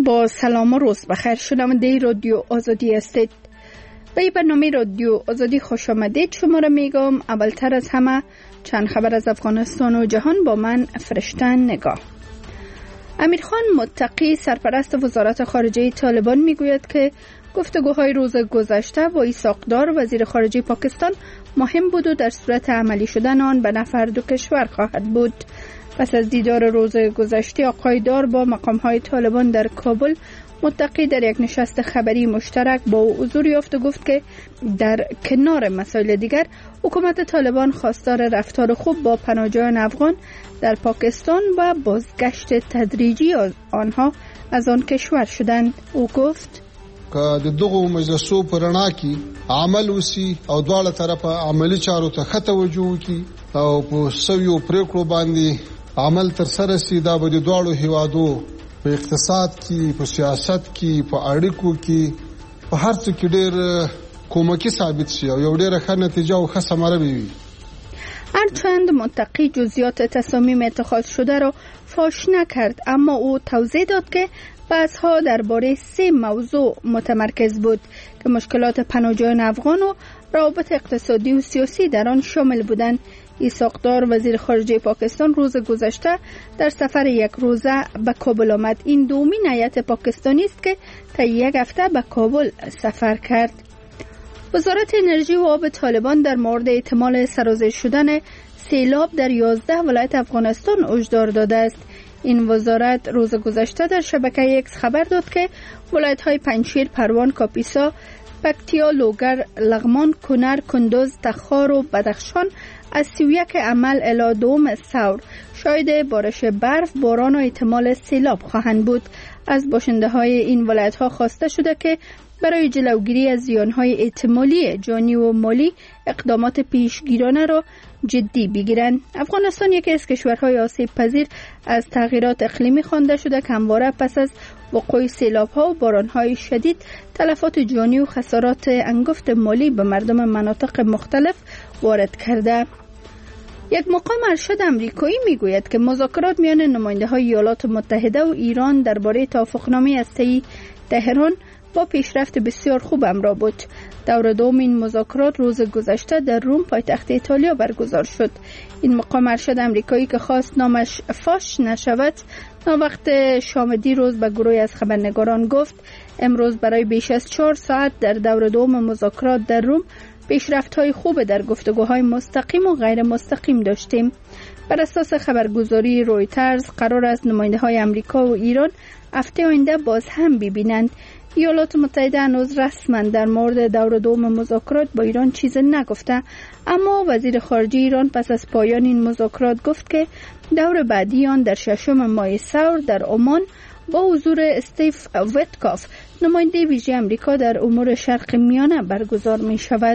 با سلام و روز بخیر. شنونده رادیو آزادی هستید. به برنامه رادیو آزادی خوش آمدید. شما را میگم. اولتر از همه چند خبر از افغانستان و جهان با من فرشته نگاه. امیرخان متقی سرپرست وزارت خارجه طالبان میگوید که گفتگوهای روز گذشته با اسحاق‌دار وزیر خارجه پاکستان مهم بود و در صورت عملی شدن آن به نفع دو کشور خواهد بود. پس از دیدار روز گذشته آقای دار با مقام‌های طالبان در کابل، متقی در یک نشست خبری مشترک با او حضور یافت و گفت که در کنار مسائل دیگر حکومت طالبان خواستار رفتار خوب با پناهجویان افغان در پاکستان و بازگشت تدریجی آنها از آن کشور شدند. او گفت که د دغه مجلسو پرانا کی عمل وسی او دواړه طرفه عملی چارو ته ښه توجه وکړي او په سویو پریکړو باندې عمل تر سره سي. دا به د دواړو هیوادو په اقتصاد کې، په سیاست کې، په اړیکو کې، په هر څه کې ډېر کومکی ثابت شي او یو ډېره ښه نتیجه او ښه ثمره وي. هرچند متقی جزئیات تصامیم اتخاذ شده را فاش نکرد، اما او توضیح داد که بحث‌ها درباره 3 موضوع متمرکز بود که مشکلات پناهجویان افغان و روابط اقتصادی و سیاسی در آن شامل بودند. اسحاق‌دار وزیر خارجه پاکستان روز گذشته در سفر یک روزه به کابل آمد. این دومین هیئت پاکستانی است که تا یک هفته به کابل سفر کرد. وزارت انرژی و آب طالبان در مورد احتمال سرازیر شدن سیلاب در 11 ولایت افغانستان هشدار داده است. این وزارت روز گذشته در شبکه ایکس خبر داد که ولایت‌های پنجشیر، پروان، کاپیسا، پکتیا، لوگر، لغمان، کنر، کندوز، تخار و بدخشان از 31 عمل الی 2 ثور شاهد بارش برف، باران و احتمال سیلاب خواهند بود. از باشنده‌های این ولایت‌ها خواسته شده که برای جلوگیری از زیان‌های احتمالی جانی و مالی اقدامات پیشگیرانه را جدی بگیرند. افغانستان یکی از کشورهای آسیب پذیر از تغییرات اقلیمی خوانده شده که همواره پس از وقوع سیلاب‌ها و باران‌های شدید تلفات جانی و خسارات انگفت مالی به مردم مناطق مختلف وارد کرده. یک مقام ارشد امریکایی میگوید که مذاکرات میان نماینده‌های ایالات متحده و ایران درباره توافقنامه هسته‌ای تهران با پیشرفت بسیار خوب همراه بود. دور دوم این مذاکرات روز گذشته در روم پایتخت ایتالیا برگزار شد. این مقام ارشد امریکایی که خواست نامش فاش نشود، وقت شام دیروز به گروهی از خبرنگاران گفت امروز برای بیش از 4 ساعت در دور دوم مذاکرات در روم پیشرفت‌های خوب در گفتگوهای مستقیم و غیر مستقیم داشتیم. بر اساس خبرگزاری رویترز قرار است نماینده‌های امریکا و ایران هفته آینده باز هم ببینند. ایالات متحده هنوز رسما در مورد دور دوم مذاکرات با ایران چیزی نگفته، اما وزیر خارجه ایران پس از پایان این مذاکرات گفت که دور بعدی آن در 6 ماه ثور در عمان با حضور استیو ویتکاف نماینده ویژه امریکا در امور شرق میانه برگزار می شود.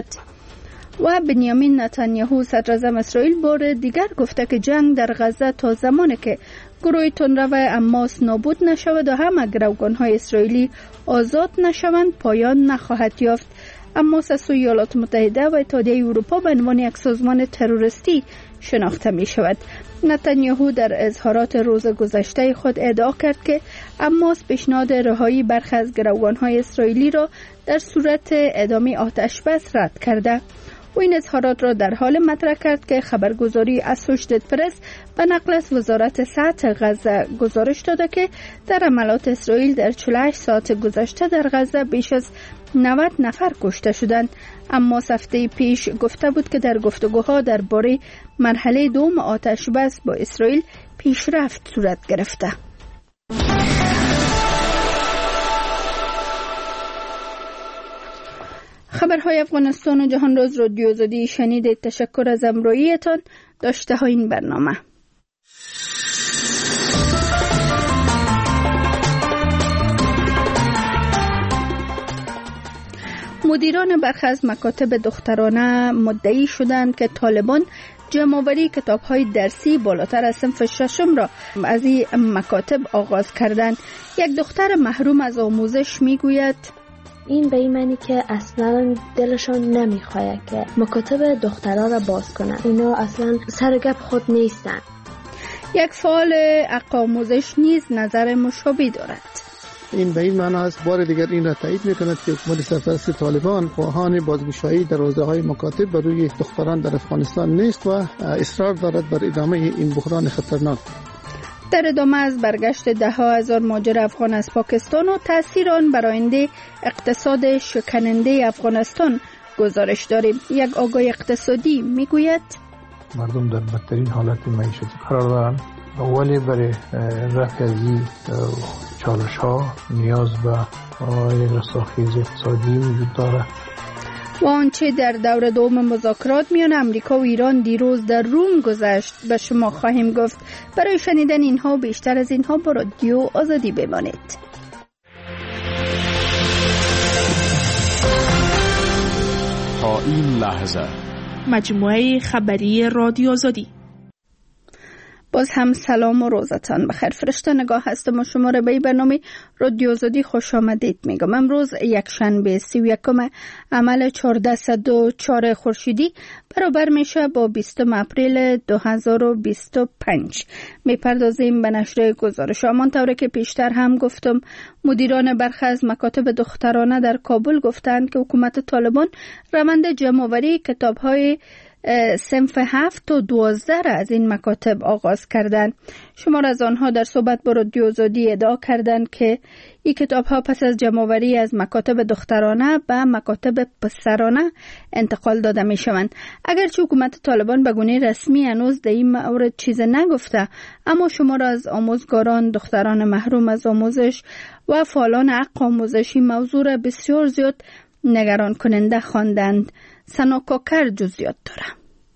و بنیامین نتانیاهو صدر اعظم اسرائیل بار دیگر گفته که جنگ در غزه تا زمانی که گروه تندرو حماس نابود نشود و همه گروگان‌های اسرائیلی آزاد نشوند پایان نخواهد یافت. حماس از سوی ایالات متحده و اتحادیه اروپا به عنوان یک سازمان تروریستی شناخته می شود. نتانیاهو در اظهارات روز گذشته خود ادعا کرد که حماس پیشنهاد رهایی برخی از گروگان‌های اسرائیلی را در صورت ادامه آتش بس رد کرده. و این اظهارات را در حال مطرح کرد که خبرگزاری اسوشیتد پرس به نقل از وزارت صحت غزه گزارش داده که در حملات اسرائیل در 48 ساعت گذشته در غزه بیش از 90 نفر کشته شدند. اما هفته پیش گفته بود که در گفتگوها درباره مرحله دوم آتش بس با اسرائیل پیشرفت صورت گرفته. خبرهای افغانستان و جهان روز رادیو آزادی شنیدید. تشکر از همراهیتان. داشته های این برنامه. مدیران برخی از مکاتب دخترانه مدعی شدند که طالبان جمع‌آوری کتاب‌های درسی بالاتر از صنف 6 را از این مکاتب آغاز کردند. یک دختر محروم از آموزش میگوید این به این معنی که اصلا دلشان نمیخواد که مکاتب دخترها را باز کنند. اینا اصلا سرگپ خود نیستند. یک فعال حق آموزش نیز نظر مشابه دارد. این به این معنی است بار دیگر این را تایید می‌کند که حکومت سرپرست طالبان خواهان بازگشایی در حوزه‌های مکاتب بر روی دختران در افغانستان نیست و اصرار دارد بر ادامه این بحران خطرناک. در ادامه از برگشت ده‌ها هزار مهاجر افغان از پاکستان و تأثیر آن بر آینده اقتصاد شکننده افغانستان گزارش داریم. یک آگاه اقتصادی میگوید مردم در بدترین حالت معیشتی قرار دارند، ولی برای رفع از این چالش‌ها نیاز به یک رستاخیز اقتصادی وجود دارد. و آنچه در دور دوم مذاکرات میان امریکا و ایران دیروز در روم گذشت به شما خواهیم گفت. برای شنیدن اینها و بیشتر از اینها با رادیو آزادی بمانید. تا این لحظه مجموعه خبری رادیو آزادی. باز هم سلام و روزتان بخیر. فرشته نگاه هستم و شما را به برنامه رادیو آزادی خوش آمدید میگم. امروز یکشنبه 31 عمل 1404 خورشیدی برابر میشه با 20 اپریل 2025. میپردازیم به نشر گزارش. همانطور که پیشتر هم گفتم، مدیران برخی از مکاتب دخترانه در کابل گفتند که حکومت طالبان روند جمع‌آوری کتاب‌های صنف 7 تا 12 را از این مکاتب آغاز کردند. شمار از آنها در صحبت با رادیو آزادی ادعا کردند که این کتاب‌ها پس از جمع‌آوری از مکاتب دخترانه به مکاتب پسرانه انتقال داده می‌شوند. اگرچه حکومت طالبان به گونه رسمی هنوز در این مورد چیز نگفته، اما شمار از آموزگاران، دختران محروم از آموزش و فعالان حق آموزشی موضوع را بسیار زیاد نگران کننده خواندند. سنا کوکر جزئیات داره.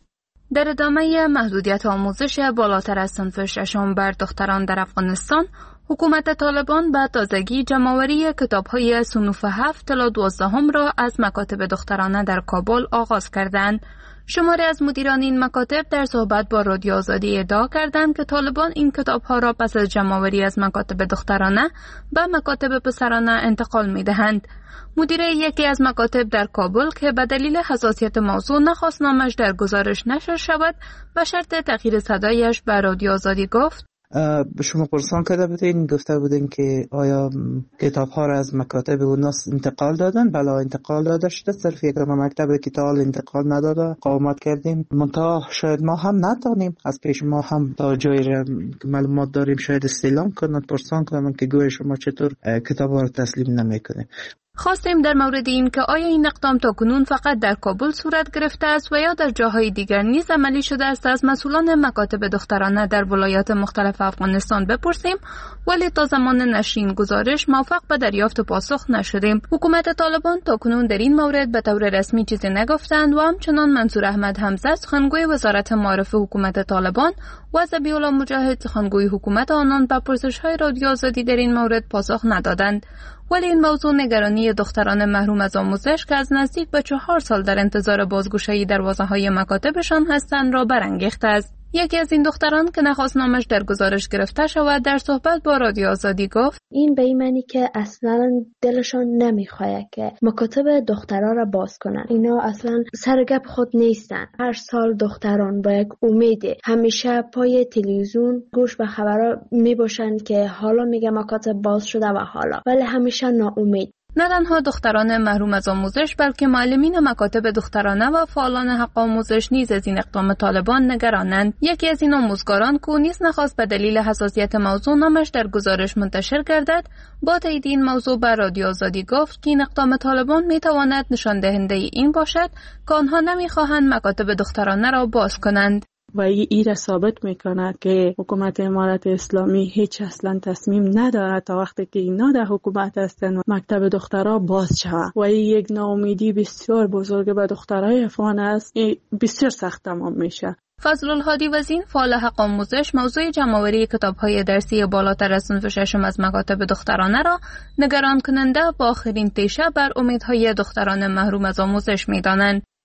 در ادامه محدودیت آموزش بالاتر از صنف ششم بر دختران در افغانستان، حکومت طالبان به تازگی جمع‌آوری کتاب‌های صنوف 7 تا 12 را از مکاتب دخترانه در کابل آغاز کردند. شماری از مدیران این مکاتب در صحبت با رادیو آزادی ادعا کردند که طالبان این کتاب‌ها را پس از جمع‌آوری از مکاتب دخترانه به مکاتب پسرانه انتقال می‌دهند. مدیر یکی از مکاتب در کابل که به دلیل حساسیت موضوع نخواست نامش در گزارش نشر شود، به شرط تغییر صدایش به رادیو آزادی گفت: به شما پرسان کرده بودین، گفته بودین که آیا کتاب ها را از مکاتب اوناس انتقال دادن؟ بله، انتقال داده شده. صرف یک مکتب کتاب انتقال نداده. قومت کردیم، منتها شاید ما هم ندانیم. از پیش ما هم تا جایی معلومات داریم شاید استعلام کنند، پرسان کنند که گویا شما چطور کتاب ها را تسلیم نمیکنید. خواستیم در مورد این که آیا این اقدام تا کنون فقط در کابل صورت گرفته است و یا در جاهای دیگر نیز عملی شده است از مسئولان مکاتب دخترانه در ولایات مختلف افغانستان بپرسیم، ولی تا زمان نشر این گزارش موفق به دریافت پاسخ نشدیم. حکومت طالبان تا کنون در این مورد به طور رسمی چیزی نگفتند و همچنان منصور احمد حمزه سخنگوی وزارت معارف حکومت طالبان و ذبیح الله مجاهد سخنگوی حکومت آنان به پرسش‌های رادیو آزادی در این مورد پاسخ ندادند. ولی این موضوع نگرانی دختران محروم از آموزش که از نزدیک به 4 سال در انتظار بازگشایی دروازه‌های مکاتبشان هستند را برانگیخته است. یکی از این دختران که نخواست نامش در گزارش گرفته شود در صحبت با رادیو آزادی گفت: این به این معنی که اصلا دلشان نمیخواد که مکاتب دخترها را باز کنن. اینا اصلا سرگپ خود نیستن. هر سال دختران با یک امیده همیشه پای تلویزیون گوش به خبرها میباشن که حالا میگه مکاتب باز شده و حالا، ولی همیشه ناامید. نه تنها دختران محروم از آموزش بلکه معلمین مکاتب دخترانه و فعالان حق آموزش نیز از این اقدام طالبان نگرانند. یکی از این آموزگاران که نیز نخواست به دلیل حساسیت موضوع نامش در گزارش منتشر گردد، با تایید این موضوع بر رادیو آزادی گفت که این اقدام طالبان میتواند نشان دهنده این باشد که آنها نمیخواهند مکاتب دخترانه را باز کنند. و این را ثابت میکنه که حکومت امارت اسلامی هیچ اصلا تصمیم ندارد تا وقتی که اینا در حکومت هستن مکتب دخترها باز شود. و این یک ناامیدی بسیار بزرگ به دخترای افغان است. این بسیار سخت تمام میشه. فضل الهادی وزین فعال حق آموزش موضوع جمع‌آوری کتاب‌های درسی بالاتر از صنف ششم از مکاتب دخترانه را نگران کننده با آخرین تیشه بر امیدهای دختران محروم از آموزش می‌دانند.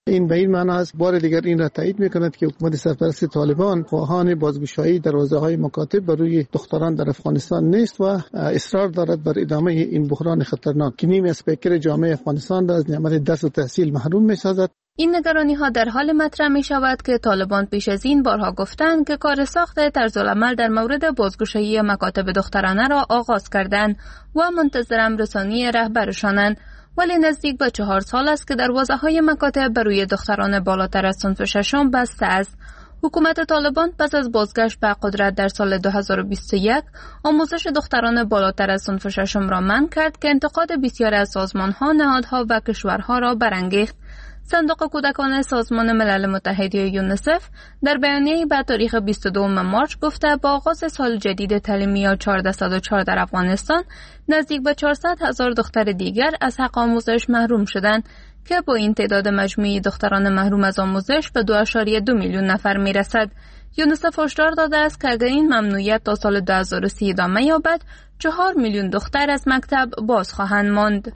این به این معنی است بار دیگر این را تایید می‌کند که حکومت سرپرست طالبان خواهان بازگشایی در حوزه‌های مکاتب بر روی دختران در افغانستان نیست و اصرار دارد بر ادامه این بحران خطرناک که نیمی از پیکر جامعه افغانستان را از نعمت درس و تحصیل محروم می‌سازد. این نگرانی‌ها در حال مطرح می‌شود که طالبان پیش از این بارها گفتند که کار ساخت طرزالعمل در مورد بازگشایی مکاتب دخترانه را آغاز کردند و منتظرم رسانی رهبرشانند، ولی نزدیک به 4 سال است که دروازه‌های مکاتب بر روی دختران بالاتر از صنف ششم بسته است. حکومت طالبان پس از بازگشت به قدرت در سال 2021 آموزش دختران بالاتر از صنف ششم را منع کرد که انتقاد بسیار از سازمان‌ها، نهادها و کشورها را برانگیخت. صندوق کودکان سازمان ملل متحد یونیسف در بیانیه‌ای به تاریخ 22 مارچ گفته با آغاز سال جدید تعلیمی 1404 در افغانستان نزدیک به 400,000 دختر دیگر از حق آموزش محروم شدند که با این تعداد مجموعی دختران محروم از آموزش به 2.2 میلیون نفر میرسد. یونیسف هشدار داده است که اگر این ممنوعیت تا سال 2030 ادامه یابد 4 میلیون دختر از مکتب باز خواهند ماند.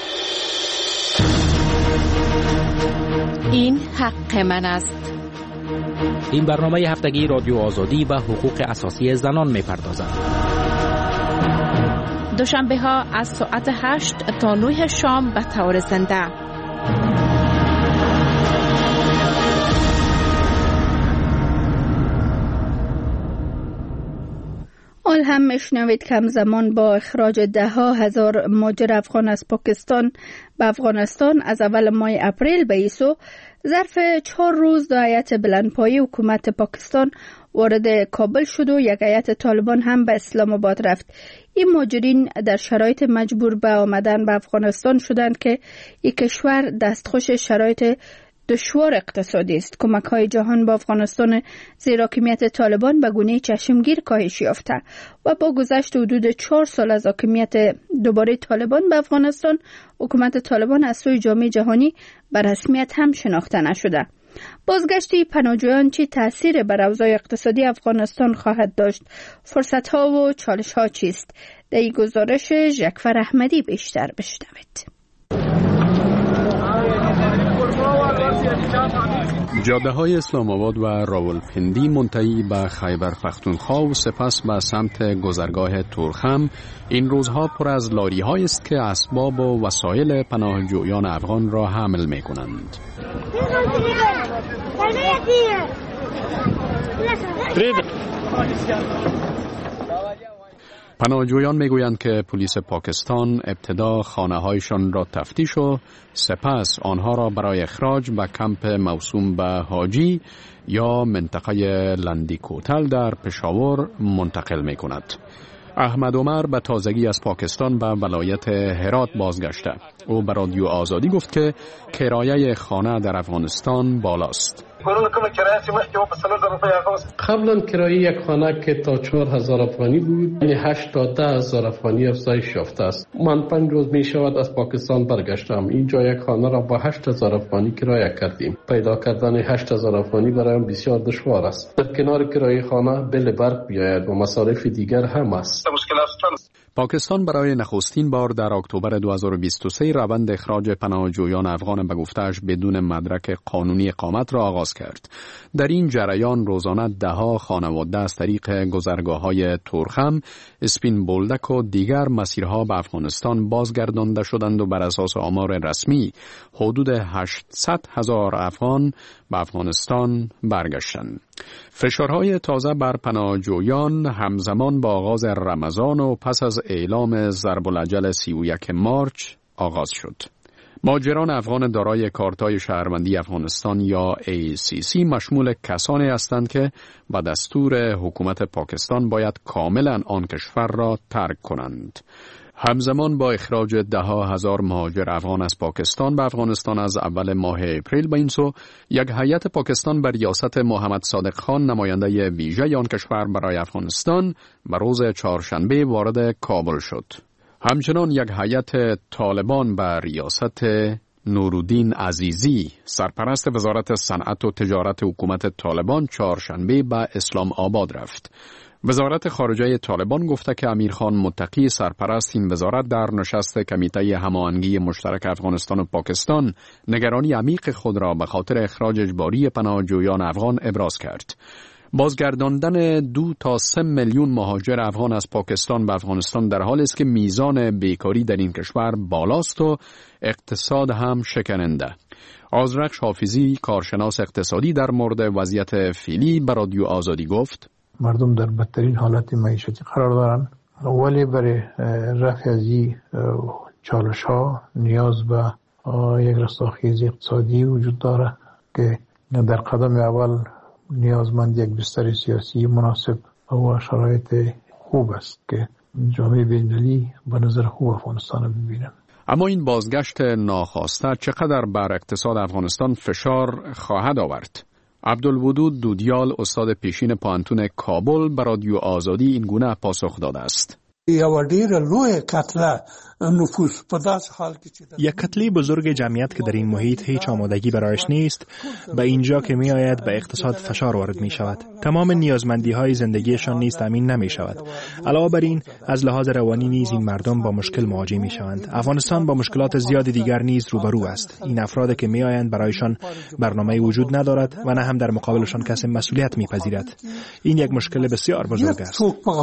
این حق من است. این برنامه هفتگی رادیو آزادی و حقوق اساسی زنان می‌پردازد. دوشنبه ها از ساعت 8 تا 9 شام به طور زنده. حال هم میشنوید که همزمان با اخراج 10,000 مهاجر افغان از پاکستان به افغانستان از اول ماه اپریل به ایسو ظرف 4 روز دو هیئت بلندپایه حکومت پاکستان وارد کابل شد و یک هیئت طالبان هم به اسلام آباد رفت. این مهاجرین در شرایط مجبور به آمدن به افغانستان شدند که یک کشور دستخوش شرایط دشوار اقتصادی است. کمک‌های جهان با افغانستان زیر حاکمیت طالبان به گونه چشمگیر کاهش یافته و با گذشت حدود 4 سال از حاکمیت دوباره طالبان به افغانستان، حکومت طالبان از سوی جامعه جهانی به رسمیت هم شناخته نشده. بازگشتی پناهجویان چه تأثیر بر اوضاع اقتصادی افغانستان خواهد داشت؟ فرصت‌ها و چالش‌ها چیست؟ در این گزارش ژکفر احمدی بیشتر بشنوید. جاده‌های اسلام آباد و راولپندی منتهی به خیبر پختونخوا و سپس به سمت گذرگاه تورخم این روزها پر از لاری‌هایی است که اسباب و وسایل پناهجویان افغان را حمل می‌کنند. پناهجویان میگویند که پلیس پاکستان ابتدا خانه‌هایشان را تفتیش و سپس آنها را برای اخراج به کمپ موسوم به حاجی یا منطقه لندیکوتل در پشاور منتقل می‌کند. احمد عمر به تازگی از پاکستان به ولایت هرات بازگشته. او به رادیو آزادی گفت که کرایه خانه در افغانستان بالاست. قبلا کرایه یک خانه که تا 4,000 افغانی بود، یعنی 8 تا 10,000 افغانی افزایش یافته است. من 5 روز می شود از پاکستان برگشتم. اینجا یک خانه را با 8,000 افغانی کرایه کردیم. پیدا کردن 8,000 افغانی برایم بسیار دشوار است. در کنار کرایه خانه بل برق بیاید و مصارف دیگر هم است. پاکستان برای نخستین بار در اکتبر 2023 روند اخراج پناهجویان افغان به گفته‌اش بدون مدرک قانونی اقامت را آغاز کرد. در این جریان روزانه ده‌ها خانواده از طریق گذرگاه‌های تورخم، اسپین بولدک و دیگر مسیرها به افغانستان بازگردانده شدند و بر اساس آمار رسمی حدود 800,000 افغان به افغانستان برگشتند. فشارهای تازه بر پناهجویان همزمان با آغاز رمضان و پس از اعلام ضرب الاجل 31 مارچ آغاز شد. مهاجران افغان دارای کارتای شهروندی افغانستان یا ACC مشمول کسانی هستند که با دستور حکومت پاکستان باید کاملا آن کشور را ترک کنند. همزمان با اخراج 10,000 مهاجر افغان از پاکستان به افغانستان از اول ماه اپریل به این سو، یک هیئت پاکستان بر ریاست محمد صادق خان نماینده ویژه آن کشور برای افغانستان به روز چهارشنبه وارد کابل شد. همچنان یک هیئت طالبان بر ریاست نورالدین عزیزی سرپرست وزارت صنعت و تجارت حکومت طالبان چهارشنبه به اسلام آباد رفت. وزارت خارجه طالبان گفته که امیرخان متقی سرپرست این وزارت در نشست کمیته هماهنگی مشترک افغانستان و پاکستان نگرانی عمیق خود را به خاطر اخراج اجباری پناهجویان افغان ابراز کرد. بازگرداندن 2 تا 3 میلیون مهاجر افغان از پاکستان به افغانستان در حالی است که میزان بیکاری در این کشور بالاست و اقتصاد هم شکننده. آذرخش حافظی کارشناس اقتصادی در مورد وضعیت فعلی به رادیو آزادی گفت: مردم در بدترین حالت معیشتی قرار دارند، ولی برای رفع از این چالش ها نیاز به یک رستاخیز اقتصادی وجود داره که در قدم اول نیازمند یک بستر سیاسی مناسب و شرایط خوب است که جامعه بین‌المللی به نظر خوب افغانستان ببینه. اما این بازگشت ناخواسته چقدر بر اقتصاد افغانستان فشار خواهد آورد؟ عبدالودود دودیال استاد پیشین پوهنتون کابل به رادیو آزادی این گونه پاسخ داده است: یک کتله بزرگ جمعیت که در این محیط هیچ آمادگی برایش نیست، به اینجا که می آید به اقتصاد فشار وارد می شود. تمام نیازمندی های زندگیشان نیز تامین نمی شود. علاوه بر این از لحاظ روانی نیز این مردم با مشکل مواجه می شوند. افغانستان با مشکلات زیاد دیگر نیز روبرو است. این افراد که می آیند برایشان برنامه وجود ندارد و نه هم در مقابلشان کسی مسئولیت می پذیرد. این یک مشکل بسیار بزرگ است.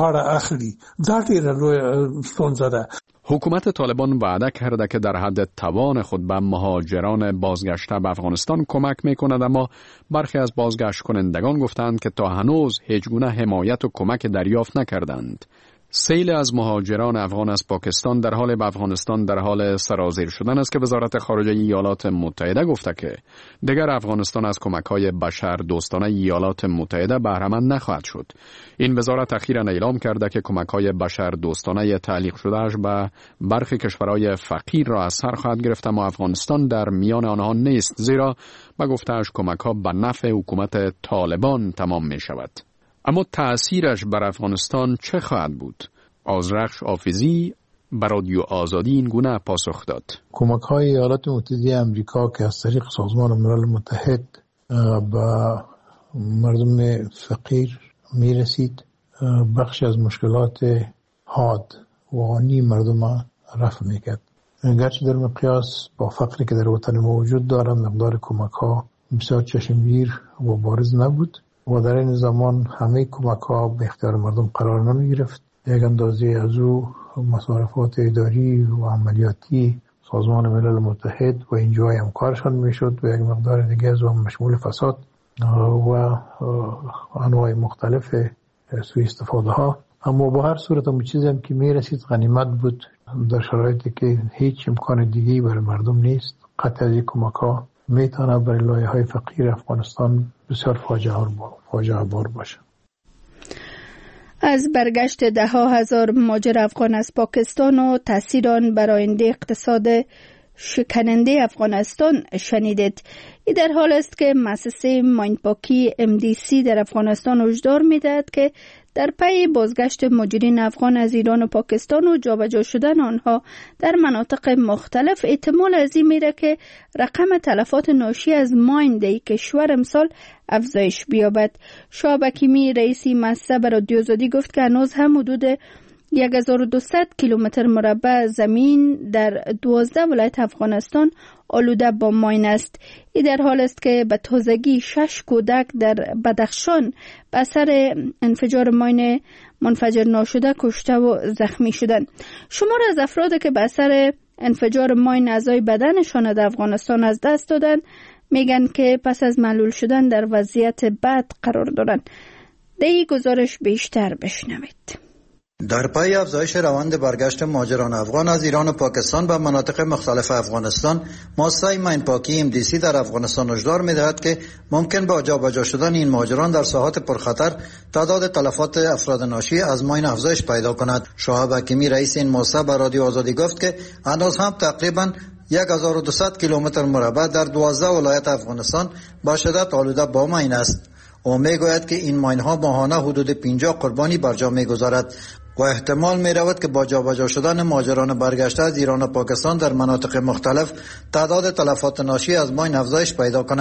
حکومت طالبان وعده کرده که در حد توان خود به مهاجران بازگشته به افغانستان کمک می‌کند، اما برخی از بازگشت کنندگان گفتند که تا هنوز هیچ گونه حمایت و کمک دریافت نکردند. سیل از مهاجران افغان از پاکستان در حال به افغانستان در حال سرازیر شدن است که وزارت خارجه ایالات متحده گفته که دیگر افغانستان از کمک‌های بشر دوستانه ایالات متحده بهره‌مند نخواهد شد. این وزارت اخیراً اعلام کرده که کمک‌های بشر دوستانه تعلیق شده‌اش به برخی کشورهای فقیر را از سر خواهد گرفت، اما افغانستان در میان آنها نیست، زیرا به گفته‌اش کمک‌ها به نفع حکومت طالبان تمام می‌شود. اما تأثیرش بر افغانستان چه خواهد بود؟ آذرخش حافظی به رادیو آزادی این گونه پاسخ داد: کمک‌های ایالات متحده آمریکا که از طریق سازمان ملل متحد به مردم فقیر میرسید، بخشی از مشکلات حاد و آنی مردم رفع میکرد. گرچه در مقیاس با فقری که در وطن ما وجود دارد مقدار کمک‌ها بسیار چشمگیر و بارز نبود و در این زمان همه کمک‌ها به اختیار مردم قرار نمی گرفت. یک اندازه از او مصارفات اداری و عملیاتی سازمان ملل متحد و اینجای هم کارشان می شد و یک مقدار دیگه از اون مشمول فساد و انواع مختلف سوء استفاده ها. اما با هر صورت هم چیزی هم که می رسید غنیمت بود در شرایطی که هیچ امکان دیگه‌ای برای مردم نیست. قطع از این کمک‌ها میتونه برای لایه‌های فقیر افغانستان بسیار فاجعه بار باشه. از برگشت 10,000 مهاجر افغان از پاکستان و تاثیر آن بر آینده اقتصاد شکننده افغانستان شنیدید. این در حال است که مؤسسه مایندپاکی MDC در افغانستان هشدار می‌دهد که در پی بازگشت مهاجرین افغان از ایران و پاکستان و جابجا شدن آنها در مناطق مختلف احتمال از این میره که رقم تلفات ناشی از ماین در کشور امسال افزایش بیابد. شعب حکیمی رئیس مؤسسه به رادیو آزادی گفت که هنوز هم حدود 1200 کیلومتر مربع زمین در 12 ولایت افغانستان آلوده با ماین است. این در حال است که به تازگی 6 کودک در بدخشان به اثر انفجار ماین منفجر ناشده کشته و زخمی شدند. شمار از افراد که به اثر انفجار ماین اعضای بدنشان در افغانستان از دست دادند میگن که پس از معلول شدن در وضعیت بد قرار دارند. در این گزارش بیشتر بشنوید. در پی افزایش روند برگشت مهاجران افغان از ایران و پاکستان به مناطق مختلف افغانستان، مؤسسه مایندپاکی MDC در افغانستان هشدار می‌دهد که ممکن با جابجا شدن این مهاجران در ساحات پرخطر تعداد تلفات افراد ناشی از ماین افزایش پیدا کند. شعب حکیمی رئیس این مؤسسه به رادیو آزادی گفت که هنوز هم تقریباً 1200 کیلومتر مربع در 12 ولایت افغانستان با شدت آلوده با ماین است. او میگوید که این ماین‌ها ماهانه حدود 50 قربانی بر جا می‌گذارد و احتمال می رود که با جابجا شدن مهاجران برگشته از ایران و پاکستان در مناطق مختلف تعداد تلفات ناشی از ماین افزایش پیدا کند.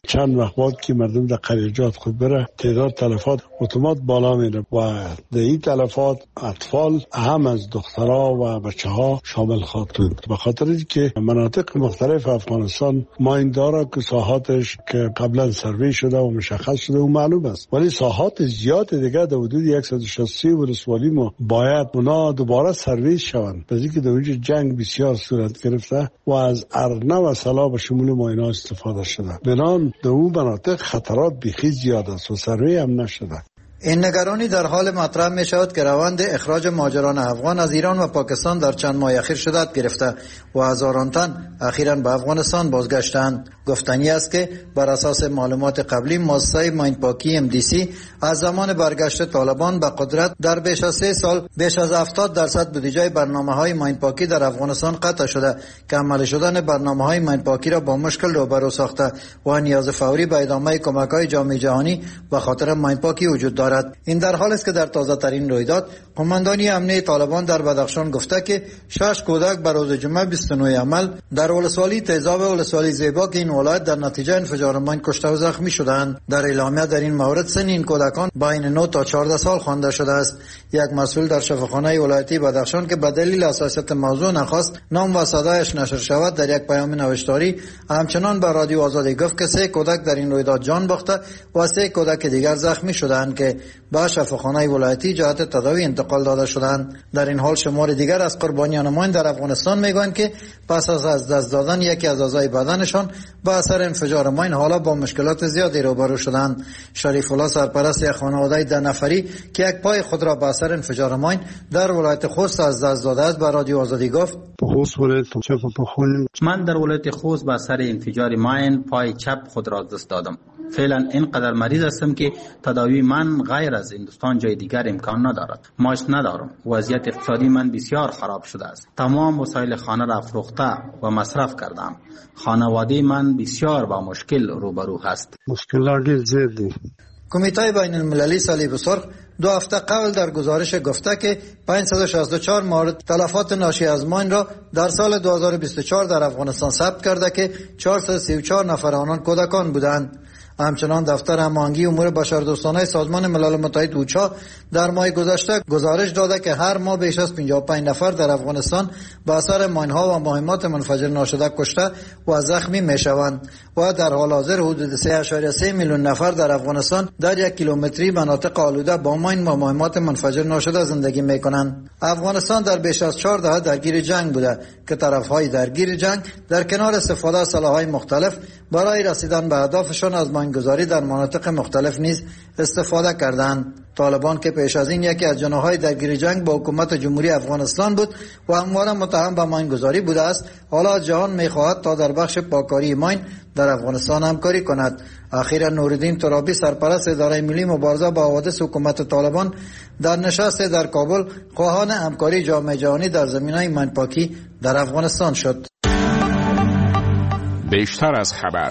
چند وقت بعد که مردم در قریجات خود بره تعداد تلفات اتومات بالا میره و در این تلفات اطفال هم از دخترها و بچه ها شامل خواهد. به خاطر که مناطق مختلف افغانستان ماین داره که ساحاتش که قبلا سروی شده و مشخص شده و معلوم است، ولی ساحات زیاد دیگه در حدود 160 ولسوالی ما باید اونا دوباره سروی شوند. بازی که در اونجا جنگ بسیار صورت گرفته و از ارنه و سلا به شمول ماینا استفاده شده. بنان در اون مناطق خطرات بیخی زیاد است و سروی هم نشده. این نگرانی در حال مطرح می شود که روند اخراج مهاجران افغان از ایران و پاکستان در چند ماه اخیر شدت گرفته و هزاران تن اخیراً به افغانستان بازگشتند. گفتنی است که بر اساس معلومات قبلی مؤسسه ماینپاکی MDC از زمان برگشت طالبان به قدرت در بیش از 3 سال بیش از 70% بودجه برنامه‌های ماینپاکی در افغانستان قطع شده که عملی شدن برنامه‌های ماینپاکی را با مشکل روبرو ساخته و نیاز فوری به ادامه کمک‌های جامعه جهانی به خاطر ماینپاکی وجود دارد. این در حالی است که در تازه ترین رویداد قماندانی امنیه طالبان در بدخشان گفته که 6 کودک به روز جمعه 29 عمل در ولسوالی تیزاب و ولسوالی زیبا که این ولایت در نتیجه انفجار ماین کشته و زخمی شدند. در اعلامیه در این مورد سن این کودکان بین 9 تا 14 سال خوانده شده است. یک مسئول در شفاخانه ولایتی بدخشان که به دلیل حساسیت موضوع نخواست نام و صدایش نشر شود در یک پیام نوشتاری همچنان به رادیو آزادی گفت که 3 کودک در این رویداد جان باخته و 3 کودک دیگر زخمی شدند که به شفاخانه ولایتی جهت تداوی انتقال داده شدند. در این حال شمار دیگر از قربانیان ماین در افغانستان میگویند که پس از دست دادن یکی از اعضای بدنشان به اثر انفجار ماین حالا با مشکلات زیادی روبرو شدند. شریف الله سرپرست یک خانواده 10 نفری که یک پای خود را به اثر انفجار ماین در ولایت خوست از دست داده است به رادیو آزادی گفت: من در ولایت خوست به اثر انفجار ماین پای چپ خود را دست دادم. فعلا اینقدر مریض هستم که تداوی من غیر از هندوستان جای دیگر امکان ندارد. ماش ندارم. وضعیت اقتصادی من بسیار خراب شده است. تمام وسایل خانه را فروخته و مصرف کردم. خانواده من بسیار با مشکل روبرو هست. مشکلات زیادی. کمیته بین المللی صلیب سرخ 2 هفته قبل در گزارش گفته که 564 مورد تلفات ناشی از ماین را در سال 2024 در افغانستان ثبت کرده که 434 نفر آنان کودکان بودند. همچنان دفتر هماهنگی امور بشردوستانه سازمان ملل متحد اوچا در ماه گذشته گزارش داده که هر ماه بیش از 55 نفر در افغانستان به اثر ماین‌ها و مهمات منفجر ناشده کشته و زخمی میشوند و در حال حاضر حدود 3.3 میلیون نفر در افغانستان در 1 کیلومتری مناطق آلوده با ماین و مهمات منفجر ناشده زندگی میکنند. افغانستان در بیش از 4 دهه درگیر جنگ بوده که طرفهای درگیر جنگ در کنار استفاده از سلاح‌های مختلف برای رسیدن به اهدافشان از ماینگذاری در مناطق مختلف نیز استفاده کردند. طالبان که پیش از این یکی از جناح‌های درگیر جنگ با حکومت جمهوری افغانستان بود و همواره متهم به ماینگذاری بوده است، حالا از جهان می‌خواهد تا در بخش پاککاری ماین در افغانستان همکاری کند. اخیرا نورالدین ترابی سرپرست اداره ملی مبارزه با حوادث حکومت طالبان در نشست در کابل خواهان همکاری جامعه جهانی در زمینه ماینپاکی در افغانستان شد. بیشتر از خبر.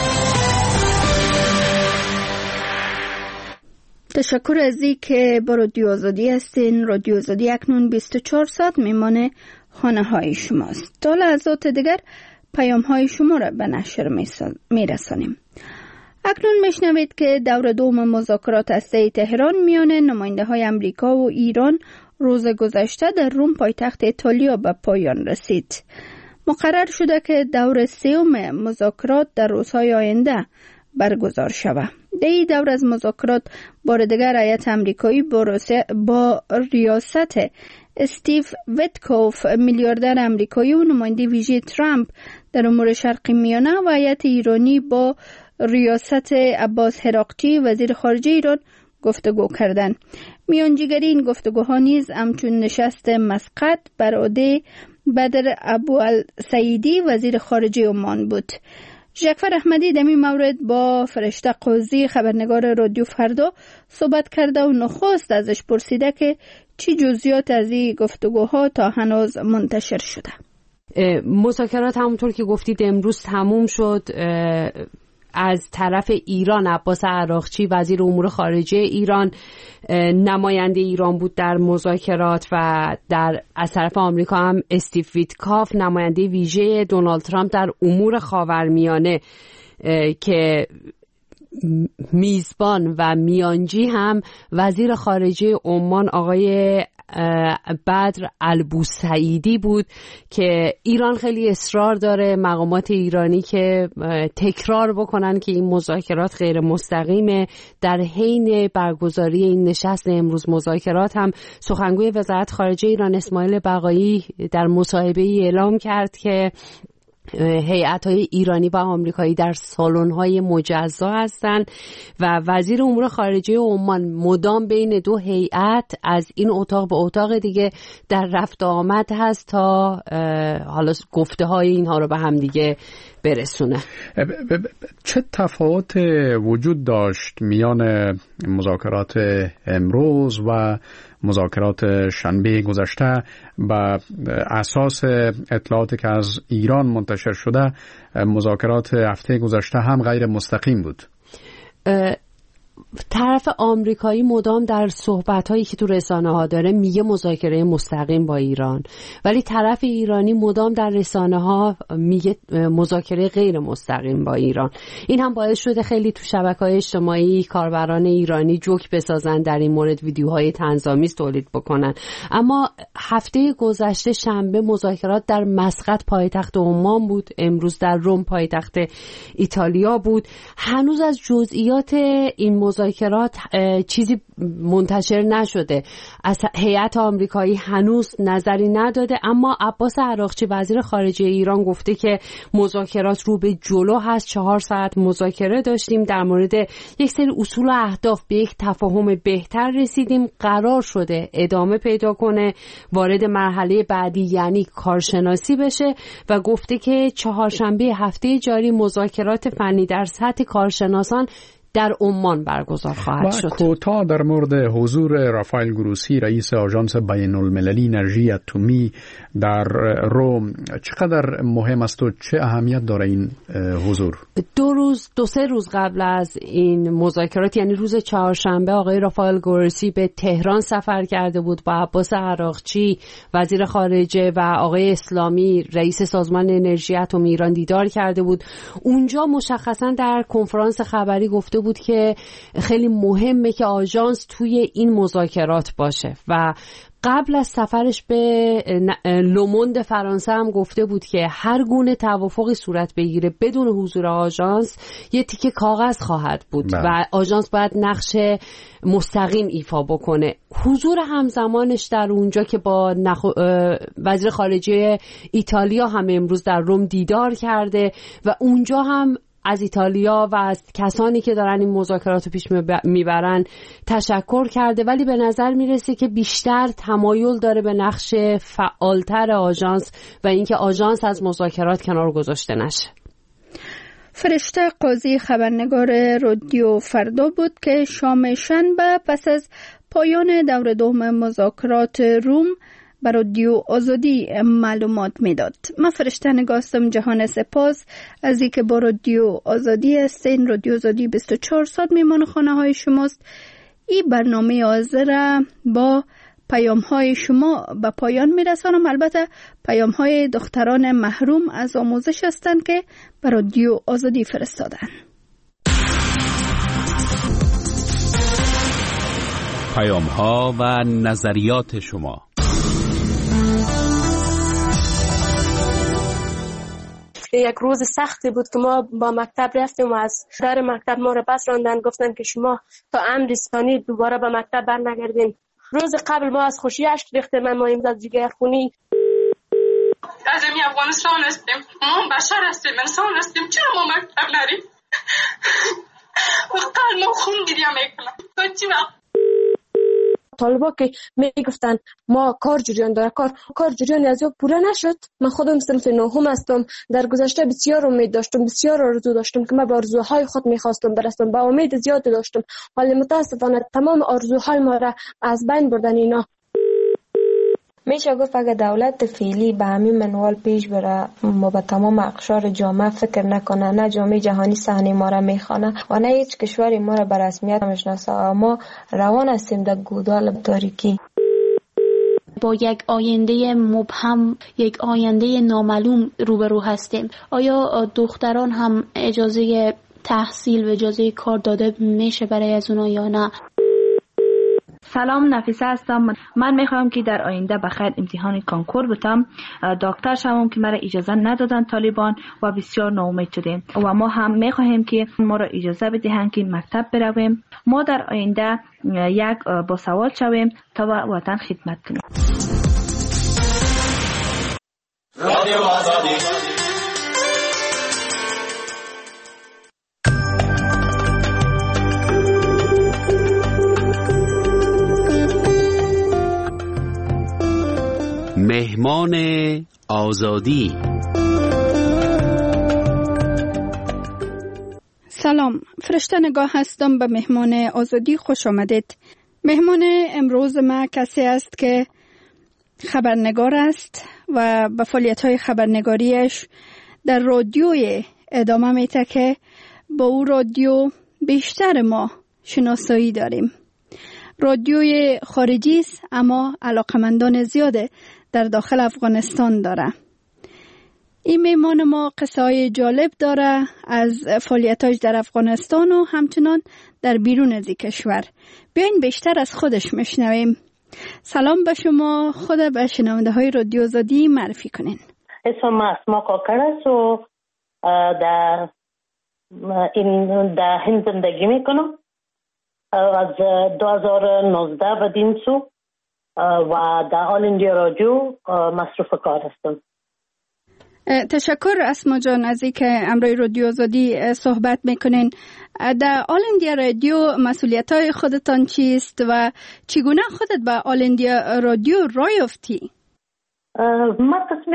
تشکر از این که با رادیو آزادی هستین. رادیو آزادی اکنون 24 ساعت میمانه خانه های شماست. تا لحظات دیگر پیام های شما را به نشر میرسانیم. اکنون میشنوید که دور دوم مذاکرات هسته‌ای تهران میان نماینده های امریکا و ایران روز گذشته در روم پایتخت ایتالیا به پایان رسید. مقرر شده که دور سوم مذاکرات در روزهای آینده برگزار شود. در این دور از مذاکرات بار دیگر هیئت آمریکایی با ریاست استیو ویتکوف میلیاردر آمریکایی و نماینده ویژه ترامپ در امور شرق میانه و هیئت ایرانی با ریاست عباس هراقچی وزیر خارجه ایران گفتگو کردند. میانجیگری این گفتگوها نیز همچون نشست مسقط بر عهده بدر ابوالسعیدی وزیر خارجه عمان بود. جعفر احمدی در این مورد با فرشته قاضی خبرنگار رادیو فردا صحبت کرده و نخست ازش پرسیده که چی جزئیات از این گفتگوها تا هنوز منتشر شده. مذاکرات همونطور که گفتید امروز تموم شد. از طرف ایران عباس هراقچی وزیر امور خارجه ایران نماینده ایران بود در مذاکرات و از طرف آمریکا هم استیو ویتکاف نماینده ویژه دونالد ترامپ در امور خاورمیانه که میزبان و میانجی هم وزیر خارجه عمان آقای بدر البوسعیدی بود که ایران خیلی اصرار داره، مقامات ایرانی که تکرار بکنن که این مذاکرات غیر مستقیمه. در حین برگزاری این نشست امروز مذاکرات هم سخنگوی وزارت خارجه ایران اسماعیل بقایی در مصاحبه‌ای اعلام کرد که هیئت‌های ایرانی و آمریکایی در سالن‌های مجزا هستند و وزیر امور خارجه عمان مدام بین دو هیئت از این اتاق به اتاق دیگه در رفت آمد هست تا حالا گفته‌های اینها رو به هم دیگه برسونه. چه تفاوت وجود داشت میان مذاکرات امروز و مذاکرات شنبه گذشته؟ و اساس اطلاعاتی که از ایران منتشر شده مذاکرات هفته گذشته هم غیر مستقیم بود. طرف آمریکایی مدام در صحبت‌هایی که تو رسانه‌ها داره میگه مذاکره مستقیم با ایران، ولی طرف ایرانی مدام در رسانه‌ها میگه مذاکره غیر مستقیم با ایران. این هم باعث شده خیلی تو شبکه‌های اجتماعی کاربران ایرانی جوک بسازن، در این مورد ویدیوهای طنزآمیز تولید بکنن. اما هفته گذشته شنبه مذاکرات در مسقط پایتخت عمان بود، امروز در روم پایتخت ایتالیا بود. هنوز از جزئیات این مذاکرات چیزی منتشر نشده. از هیئت آمریکایی هنوز نظری نداده، اما عباس عراقچی وزیر خارجه ایران گفته که مذاکرات رو به جلو هست. 4 ساعت مذاکره داشتیم، در مورد یک سری اصول و اهداف به یک تفاهم بهتر رسیدیم، قرار شده ادامه پیدا کنه، وارد مرحله بعدی یعنی کارشناسی بشه و گفته که چهارشنبه هفته جاری مذاکرات فنی در سطح کارشناسان در عمان برگزار خواهد شد. کوتاه در مورد حضور رافائل گروسی رئیس آژانس بین‌المللی انرژی اتمی در روم چقدر مهم است و چه اهمیت داره این حضور؟ 2-3 روز قبل از این مذاکرات یعنی روز چهارشنبه آقای رافائل گروسی به تهران سفر کرده بود با عباس عراقچی وزیر خارجه و آقای اسلامی رئیس سازمان انرژی اتمی ایران دیدار کرده بود. اونجا مشخصا در کنفرانس خبری گفته بود که خیلی مهمه که آژانس توی این مذاکرات باشه و قبل از سفرش به لوموند فرانسه هم گفته بود که هر گونه توافقی صورت بگیره بدون حضور آژانس یه تیکه کاغذ خواهد بود و آژانس باید نقش مستقیم ایفا بکنه. حضور همزمانش در اونجا که با وزیر خارجه ایتالیا هم امروز در روم دیدار کرده و اونجا هم از ایتالیا و از کسانی که دارن این مذاکرات رو پیش میبرن تشکر کرده، ولی به نظر میرسه که بیشتر تمایل داره به نقش فعالتر آژانس و اینکه آژانس از مذاکرات کنار گذاشته نشه. فرشته قاضی خبرنگار رادیو فردا بود که شام شنبه پس از پایان دور دوم مذاکرات روم بر رادیو آزادی معلومات میداد. من فرشته نگاستم. جهان سپاس از اینکه با رادیو آزادی هستین. رادیو آزادی 24 ساعت میمان خانه های شماست. این برنامه حاضر با پیام های شما به پایان میرسانم. البته پیام های دختران محروم از آموزش هستند که بر رادیو آزادی فرستادن. پیام ها و نظریات شما. یک روز سختی بود که ما با مکتب رفتیم و از در مکتب ما رو پس راندن، گفتن که شما تا امر ثانی دوباره به مکتب برنگردین. روز قبل ما از خوشی اشک ریختیم، ما امروز از جگر خونی. از این افغانستان هستیم، ما بشر هستیم، انسان هستیم، چرا ما مکتب نریم؟ وقتی ما خون گریه میکنم تا چی وقت طالبا که میگفتن ما کار جریان داره، کار جریان از یا پوره نشد. من خودم صنف نهم هستم. در گذشته بسیار امید داشتم، بسیار آرزو داشتم که من به آرزوهای خود میخواستم برسم، با امید زیادی داشتم، ولی متاسفانه تمام آرزوهای ما را از بین بردن اینا. میشه گفت اگه دولت فعلی به همین منوال پیش بره ما به تمام اقشار جامعه فکر نکنه، نه جامعه جهانی صحنه ما را میخوانه و نه هیچ کشوری ما را به رسمیت میشناسه، ما روان هستیم در گودال تاریکی. با یک آینده مبهم، یک آینده نامعلوم روبرو هستیم. آیا دختران هم اجازه تحصیل و اجازه کار داده میشه برای از اونا یا نه؟ سلام، نفیسه هستم. من میخوام که در آینده بخیر امتحان کنکور بتم، دکتر شوم که مرا اجازه ندادن طالبان و بسیار ناامید شدیم و ما هم میخواهیم که ما را اجازه بدهند که مکتب برویم. ما در آینده یک باسواد شویم تا وطن خدمت کنیم. رادیو آزادی. مهمان آزادی. سلام، فرشته نگاه هستم. به مهمان آزادی خوش آمدید. مهمان امروز ما کسی است که خبرنگار است و به فعالیت‌های خبرنگاریش در رادیوی ادامه میده که با او رادیو بیشتر ما شناسایی داریم. رادیوی خارجی است اما علاقمندان زیاده در داخل افغانستان داره. این میمان ما قصه های جالب داره از فعالیتاش در افغانستان و همچنان در بیرون از کشور. بیاین بیشتر از خودش میشنویم. سلام به شما، خود به شنونده های رادیو آزادی معرفی کنین. اسم اسما کاکر است و در هند زندگی میکنم. از 2019 به دین سو و در آل اندیا رادیو مصروف کار هستم. تشکر اسما جان از اینکه امروی رادیو آزادی صحبت میکنین. در آل اندیا رادیو مسئولیت‌های خودتان چیست و چگونه خودت به آل اندیا رادیو راه یافتی؟ من قسم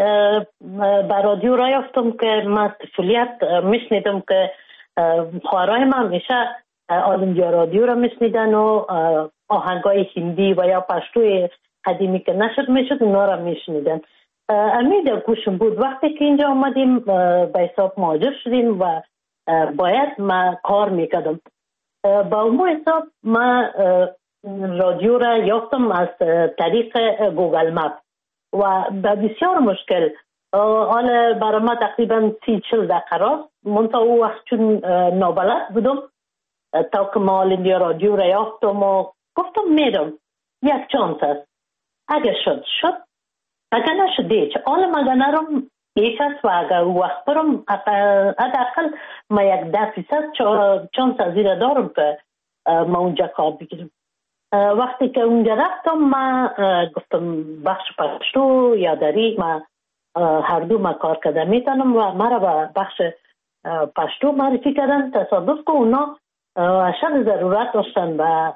به رادیو راه یافتم که من طفولیت میشنیدم که خواهرای من میشه آل اندیا رادیو را میشنیدن و آهنگای هندی و یا پشتوی قدیمی که نشد میشد اونا را میشنیدن. امید گوشم بود. وقتی که اینجا آمدیم به حساب مهاجر شدیم و باید من کار میکردم. با اون حساب من رادیو را یافتم از طریق گوگل مپ و به بسیار مشکل. حالا برای ما تقریبا 30-40 دقیقه راست. منطقه او وقت چون نابلد بودم تا که ما آل اندیا رادیو را یافتم و گفتم میرم. یک چانس است. اگر شد. اگر نشد هیچ. حالا مگه نرم یک است و اگر وقت برم حداقل ما 10% چانس از این دارم که ما اونجا کار بگیرم. وقتی که اونجا رفتم ما گفتم بخش پشتو یا دری ما هر دو ما کار کردم میتونم و مرا به بخش پشتو معرفی کردن. تصادف که اونا اشد ضرورت داشتن و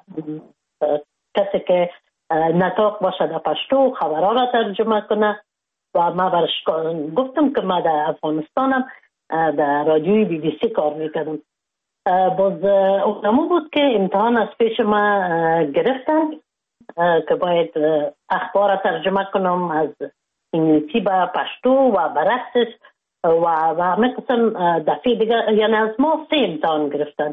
کسی که نطاق باشه در پشتو خبرها را ترجمه کنه و ما برش گفتم که ما در افغانستانم در رادیوی بی بی سی کار میکردم. باز اونمو بود که امتحان از پیش ما گرفتن که باید اخبار را ترجمه کنم از انگلیسی به پشتو و برعکسش و همه قسم دفعه دیگه، یعنی از ما 3 امتحان گرفتن.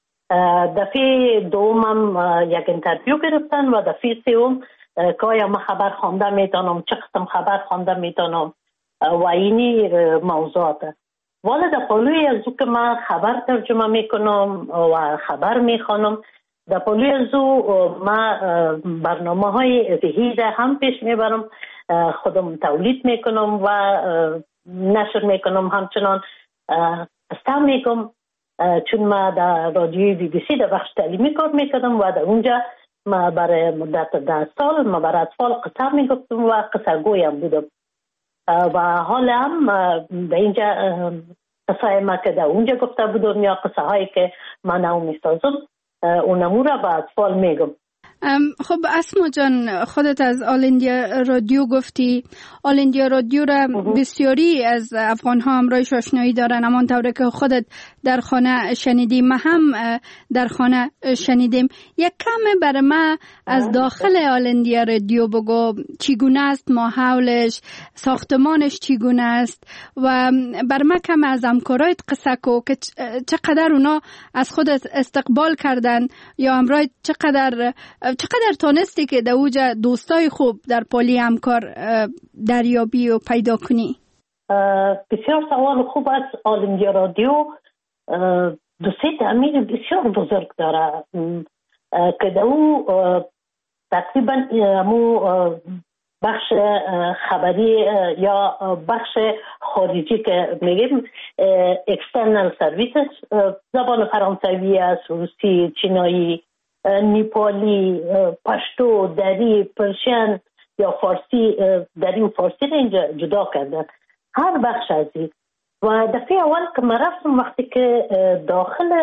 دفعه دومم یک انترویو گرفتن و دفعه سوم که آیا من خبر خوانده میتونم، چه قسم خبر خوانده میتونم و اینی موضوعات. والا در پالوی از او که من خبر ترجمه میکنم و خبر میخوانم، در پالوی از او من برنامه های وحیده هم پیش میبرم، خودم تولید میکنم و نشر میکنم، همچنان استم میکنم. چون ما در رادیوی بی بی سی در بخش تعلیمی کار میکردم و در اونجا ما برای مدت 10 سال ما برای اطفال قصه میگفتم و قصه گویم بودم و حالا هم در اینجا قصه ما که در اونجا گفته بودم یا قصه هایی که من نو میسازم اونمو را به اطفال میگم. خب اسما جان، خودت از آل اندیا رادیو گفتی. آل اندیا رادیو را بسیاری از افغان ها همراهش آشنایی دارن، همانطوره که خودت در خانه شنیدیم، ما هم در خانه شنیدیم. یک کم برای ما از داخل آل اندیا رادیو بگو، چگونه است ماحولش، ساختمانش چگونه است و بر ما کم از همکارایت قصه کو که چقدر اونا از خودت استقبال کردن یا همراهت چقدر چقدر تانستی که در اوجا دوستای خوب در پالی همکار دریابی و پیدا کنی؟ بسیار سوال خوب است. آل اندیا رادیو دوستی تأمین بسیار بزرگ داره که در او تقریبا همو بخش خبری یا بخش خارجی که میگیم اکسترنال سرویسز، زبان فرانسوی است، روسی، چینایی، نیپالی، پشتو، دری، پرشین یا فارسی، دری و فارسی را اینجا جدا کردن، هر بخش از این. و دفعه اول که من رفتم وقتی که داخل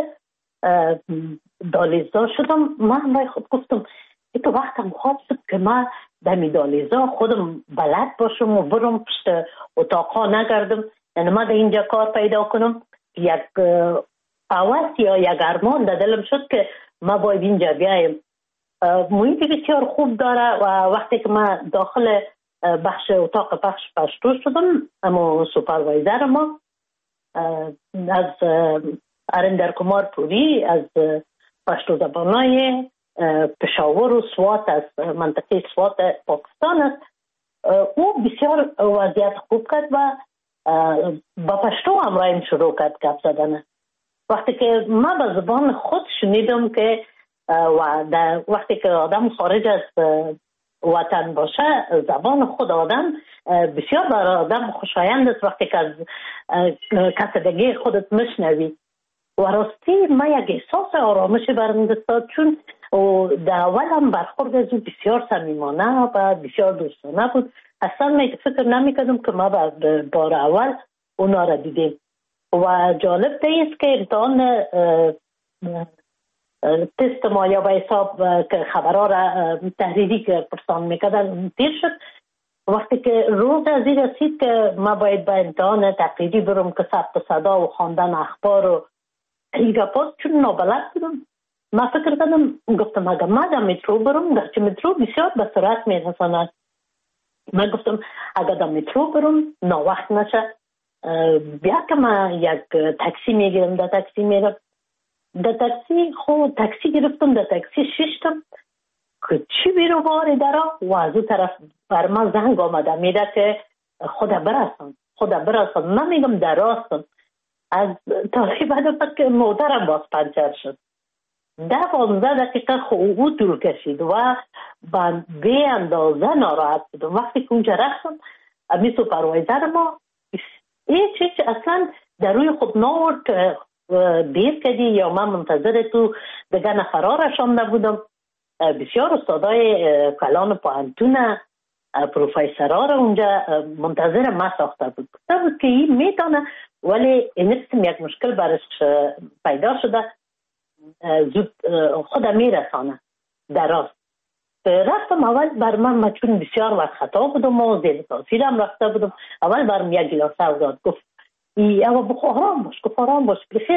دالیزا شدم، من برای خود گفتم این تو وقتم خواب شد که من دمی دالیزا خودم بلد باشم و برم پشت اتاقا نگردم، یعنی من در اینجا کار پیدا کنم. یک حواس یا یک ارمان در دلم شد که من باید اینجا بیایم. محیط بسیار خوب داره و وقتی که من داخل بخش اتاق بخش پشتو شدم، اما سوپروایزر ما از ارندر کمار پوری از پشتو زبانای پشاور و سوات از منطقه سوات پاکستان است. او بسیار وضعیت خوب کرد و با پشتو همراهیم شروع کرد گپ زدن. وقتی که من به زبان خود شنیدم که وقتی که آدم خارج از وطن باشه، زبان خود آدم بسیار برای آدم خوشایند است وقتی که از کسدگی خودت مشنوی. و راستی من یک احساس آرامش برم دست داد، چون در اول هم برخورد از او بسیار صمیمانه و بسیار دوستانه بود. اصلا من فکر نمی‌کردم که ما بار اول اونا را دیدیم. و جالب است که امتحان تست ما یا به حساب که خبرها را تحریری که پرسان میکردن تیر شد. وقتی که روز از این رسید که ما باید به امتحان تقریری برم که ثبت صدا و خواندن اخبار و این گپاست، چون نابلد بودم، من فکر کردم، گفتم اگر من در مترو برم، گرچه مترو بسیار به سرعت میرساند، من گفتم اگر در مترو برم ناوقت نشه، بیا که من یک تاکسی میگیرم، در تاکسی میرم. در تاکسی گرفتم، در تاکسی ششتم که چی بیرو باری درا و از اون طرف بر من زنگ آمده میده که خدا برسان. من میگم در راستم. از تاکی بعد که موترم باز پنچر شد. 10-15 دقیقه او طول کشید و به اندازه ناراحت بودم. وقتی که اونجا رفتم، امی سوپروایزر ما هیچ اصلا در روی خود نورد که دیر کردی یا من منتظر تو دیگه نفرها رشانده بودم. بسیار استادای کلان پوهنتون پروفیسرها را اونجا منتظر ما ساخته بود. گفته بود که این میتونه، ولی این یک مشکل برش پیدا شده، زود خود میرسانه در راست. رفتم اول بر من چون بسیار وقت خطا بودم و زیر تاثیرم رفته بودم، اول برم یک گلاسه داد، گفت اما بخو آرام باش، گفت آرام باش، بخی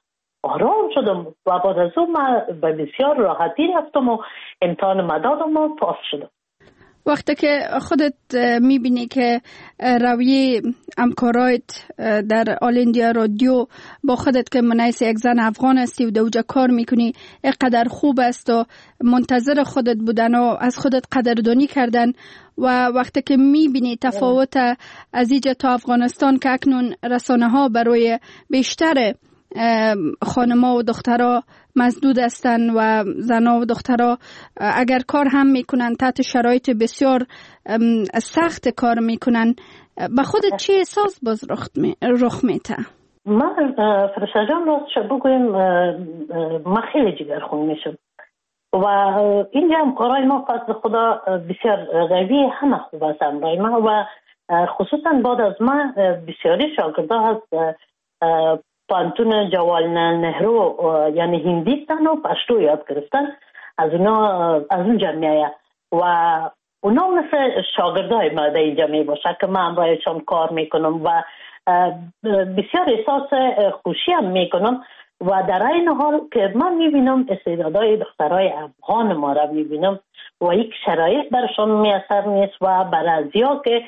آرام شدم و بعد از اون من به بسیار راحتی رفتم و امتحان مدادم و پاس شدم. وقتی که خودت میبینی که رویه همکارایت در آل اندیا رادیو با خودت که منیس یک زن افغان هستی و دوجا کار میکنی اینقدر خوب است و منتظر خودت بودن و از خودت قدردانی کردن، و وقتی که میبینی تفاوت از اینجا تا افغانستان که اکنون رسانه ها برای بیشتر خانما و دخترها مسدود هستن و زنها و دخترها اگر کار هم میکنن تحت شرایط بسیار سخت کار میکنن، به خودت چی احساس باز رخ میته؟ من فرشته جان راستش بگویم من خیلی جگرخون میشم و اینجا هم کارای ما فضل خدا بسیار قوی، همه خوب است همراه ما و خصوصا بعد از ما بسیاری شاگرده هست پانتون جوالنا نهرو یعنی هندیستان و پشتو یاد گرفتن از اون جمعیه و اونا مثل شاگردای ما در این جمعیه باشه که من همراهشان کار میکنم و بسیار احساس خوشی هم میکنم و در این حال که من میبینم استعدادهای دخترای افغان ما را میبینم و یک شرایط برشان میسر نیست و برازیا که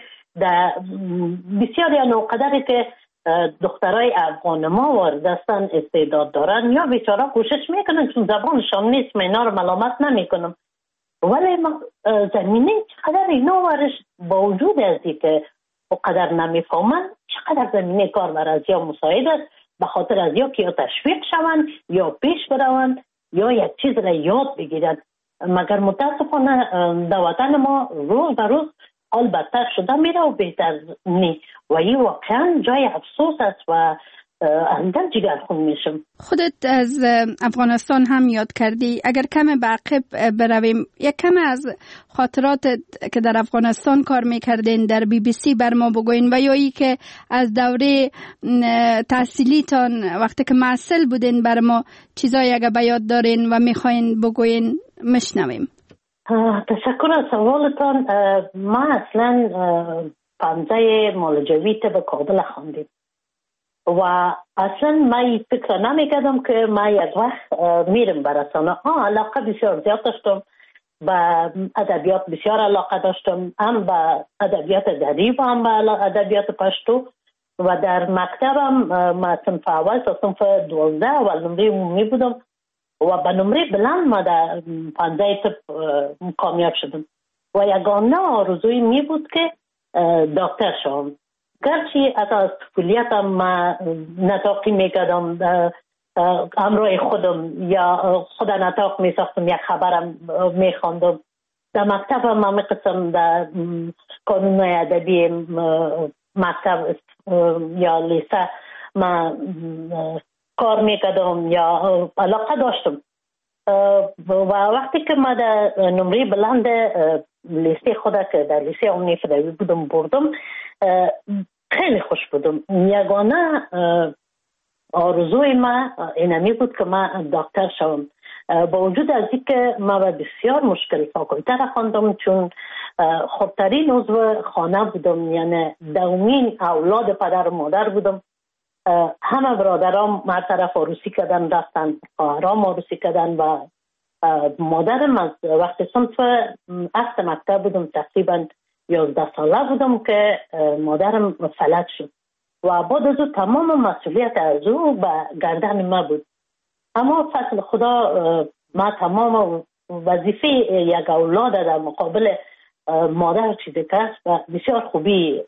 بسیار یا نوقدری که دخترای افغان ما وارد هستن استعداد دارن یا بیچاره کوشش میکنن چون زبانشان نیست، من اینا رو ملامت نمیکنم، ولی زمینه چقدر اینا ورش با وجود از که قدر نمیفهمن چقدر زمینه کار بر از یا مساعد است، به خاطر از یا که یا تشویق شوند یا پیش بروند یا یک چیز را یاد بگیرند. مگر متاسفانه در وطن ما روز به روز حال بدتر شده میره و بهتر نی و این واقعا جای افسوس است و اندر جگرخون میشم. خودت از افغانستان هم یاد کردی، اگر کم به عقب برویم یک کم از خاطرات که در افغانستان کار میکردین در BBC بر ما بگوین و یا ای که از دوره تحصیلیتان وقتی که معسل بودین بر ما چیزایی اگر به یاد دارین و میخواین بگوین مشنویم. تشکر از سوالتان. ما اصلا پانزه مالجوی به کابل خواندیم و اصلا ما فکر نمیکردم که ما یک وقت میرم برسانه. علاقه بسیار زیاد داشتم، به ادبیات بسیار علاقه داشتم، هم به ادبیات دری و هم به ادبیات پشتو و در مکتبم ما صنف اول تا صنف 12 اول نمره عمومی بودم و به نمره بلند ما در پانزه طب کامیاب شدم و یگانه آرزوی می بود که دکتر شوم. گرچه از طفولیتم ما نطاقی میکردم همراه خودم یا خود نطاق میساختم، یک خبرم میخواندم. در مکتبم ما میقسم در کانون ادبی مکتب یا لیسه ما کار میکردم یا علاقه داشتم و وقتی که ما در نمره بلند لیسه خود که در لیسه عمومی فدایی بودم بردم خیلی خوش بودم. یگانه آرزوی ما اینمی بود که ما دکتر شوم. با وجود از اینکه ما بسیار مشکل فاکولته را خواندم چون خودترین عضو خانه بودم، یعنی دومین اولاد پدر و مادر بودم. همه برادرام هر طرف عروسی کردن رفتن، خواهرام عروسی کردن و مادرم از وقتی صنف هفت مکتب بودم تقریبا 11 ساله بودم که مادرم فلج شد و بعد از او تمام مسئولیت از او به گردن ما بود. اما فضل خدا ما تمام وظیفه یک اولاد در مقابل مادر چیزی که است و بسیار خوبی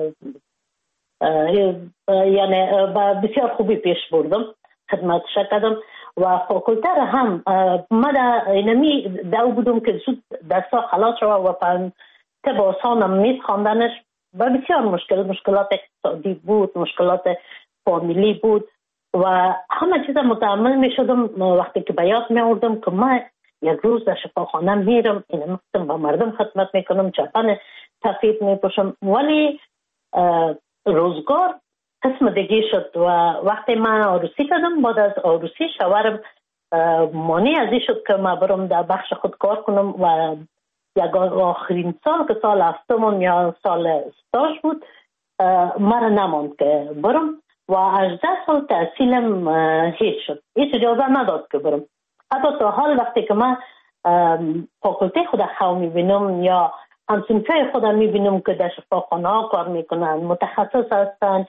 یعنی بسیار خوبی پیش بردم، خدمتش کردم و فاکولته را هم ما در اینمی دو بودم که زود دستا خلاص شد و طب آسانم نیست خواندنش و بسیار مشکلات اقتصادی بود، مشکلات فامیلی بود و همه چیز متحمل می شدم. وقتی که به یاد می آوردم که ما یک روز در شفاخانه میرم، این مقصد با مردم خدمت میکنم، چپن سفید میپوشم، ولی روزگار قسم دیگه شد و وقتی من عروسی کردم بعد از عروسی شوهرم مانع ازی شد که من برم در بخش خود کار کنم و یک آخرین سال که سال هفتم یا سال استاژ بود مرا نماند که برم و 18 سال تحصیلم هیچ شد، هیچ اجازه نداد که برم. حتی تا حال وقتی که من فاکولته خود خواه میبینم یا همسنفه خودم میبینم که در شفاخانه ها کار میکنن، متخصص هستن،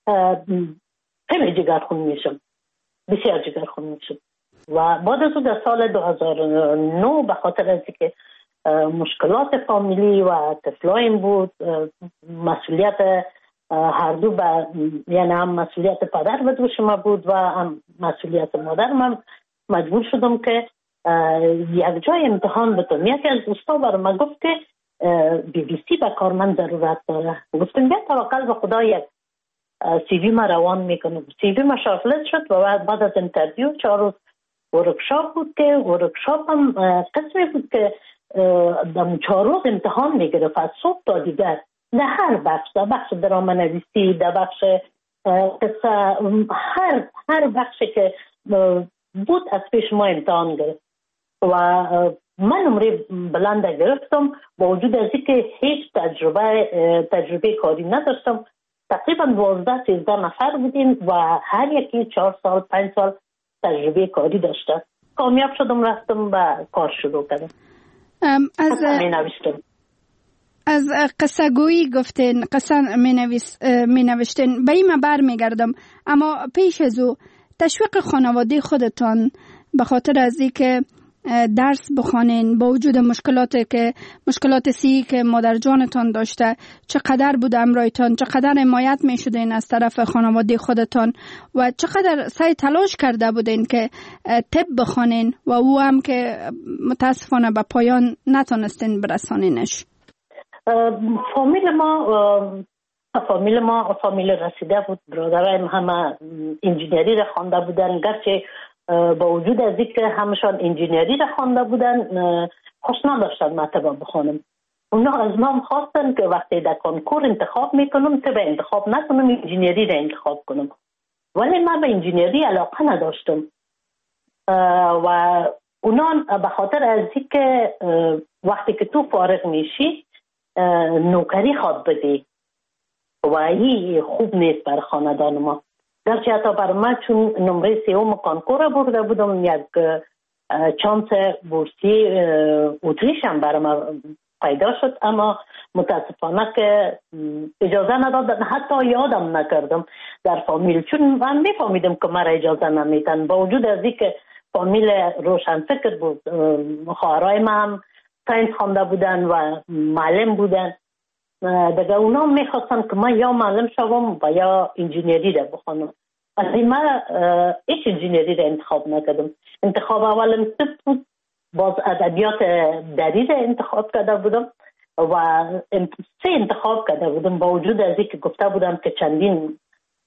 خیلی جگرخون میشم، بسیار جگرخون میشم. و بعد از در سال 2009 به خاطر از که مشکلات فامیلی و طفلایم بود، مسئولیت هر دو یعنی هم مسئولیت پدر به دوش ما بود و هم مسئولیت مادر من مجبور شدم که یک جای امتحان بتونم. یکی از دوستا برای من گفت که BBC به کار من ضرورت داره. گفتم بیا توکل به خدا، یک سی وی ما روان میکنم. سی وی ما شارتلیست شد و بعد از انترویو 4 روز ورکشاپ بود که ورکشاپ هم قسمی بود که در 4 روز امتحان میگرفت از صبح تا دیگر در هر بخش، در بخش درام نویسی، در بخش قصه، هر بخشی که بود از پیش ما امتحان گرفت و من نمره بلند گرفتم با وجود از اینکه هیچ تجربه کاری نداشتم. تقریبا 12-13 نفر بودیم و هر یکی 4 سال 5 سال تجربه کاری داشته. کامیاب شدم، رفتم و کار شروع کردم. از قصه گویی گفتین، قصه می نوشتین، به این من بر می گردم. اما پیش از او تشویق خانواده خودتان به خاطر از این که درس بخوانین با وجود مشکلات سی که مادر جانتان داشته، چقدر بود امرایتان، چقدر حمایت می شدین از طرف خانواده خودتان و چقدر سعی تلاش کرده بودین که طب بخوانین و او هم که متاسفانه به پایان نتونستین برسانینش. فامیل ما فامیل رسیده بود. برادرایم همه انجینری را خوانده بودن، گرچه با وجود از اینکه همشان انجینری را خوانده بودن خوش نداشتن مطلب بخونم. اونا از ما خواستن که وقتی در کنکور انتخاب میکنم طب انتخاب نکنم، انجینری را انتخاب کنم. ولی من به انجینری علاقه نداشتم و اونا به خاطر از اینکه وقتی که تو فارغ میشی نوکری خواد بدی و این خوب نیست بر خاندان ما. گرچه حتی بر من چون نمره سیوم کانکور برده بودم، یک چانس بورسی اتریش هم بر من پیدا شد، اما متاسفانه که اجازه ندادن، حتی یادم نکردم در فامیل، چون من میفهمیدم که مرا اجازه نمیدن. با وجود از اینکه فامیل روشنفکر بود، خواهرای من هم ساینس خوانده بودن و معلم بودن، دیگه اونا میخواستن که من یا معلم شوم و یا انجینری را بخونم. از این من هیچ انجینری را انتخاب نکردم. انتخاب اولم طب بود، باز ادبیات دری را انتخاب کرده بودم و سه انتخاب کرده بودم با وجود از اینکه گفته بودم که چندین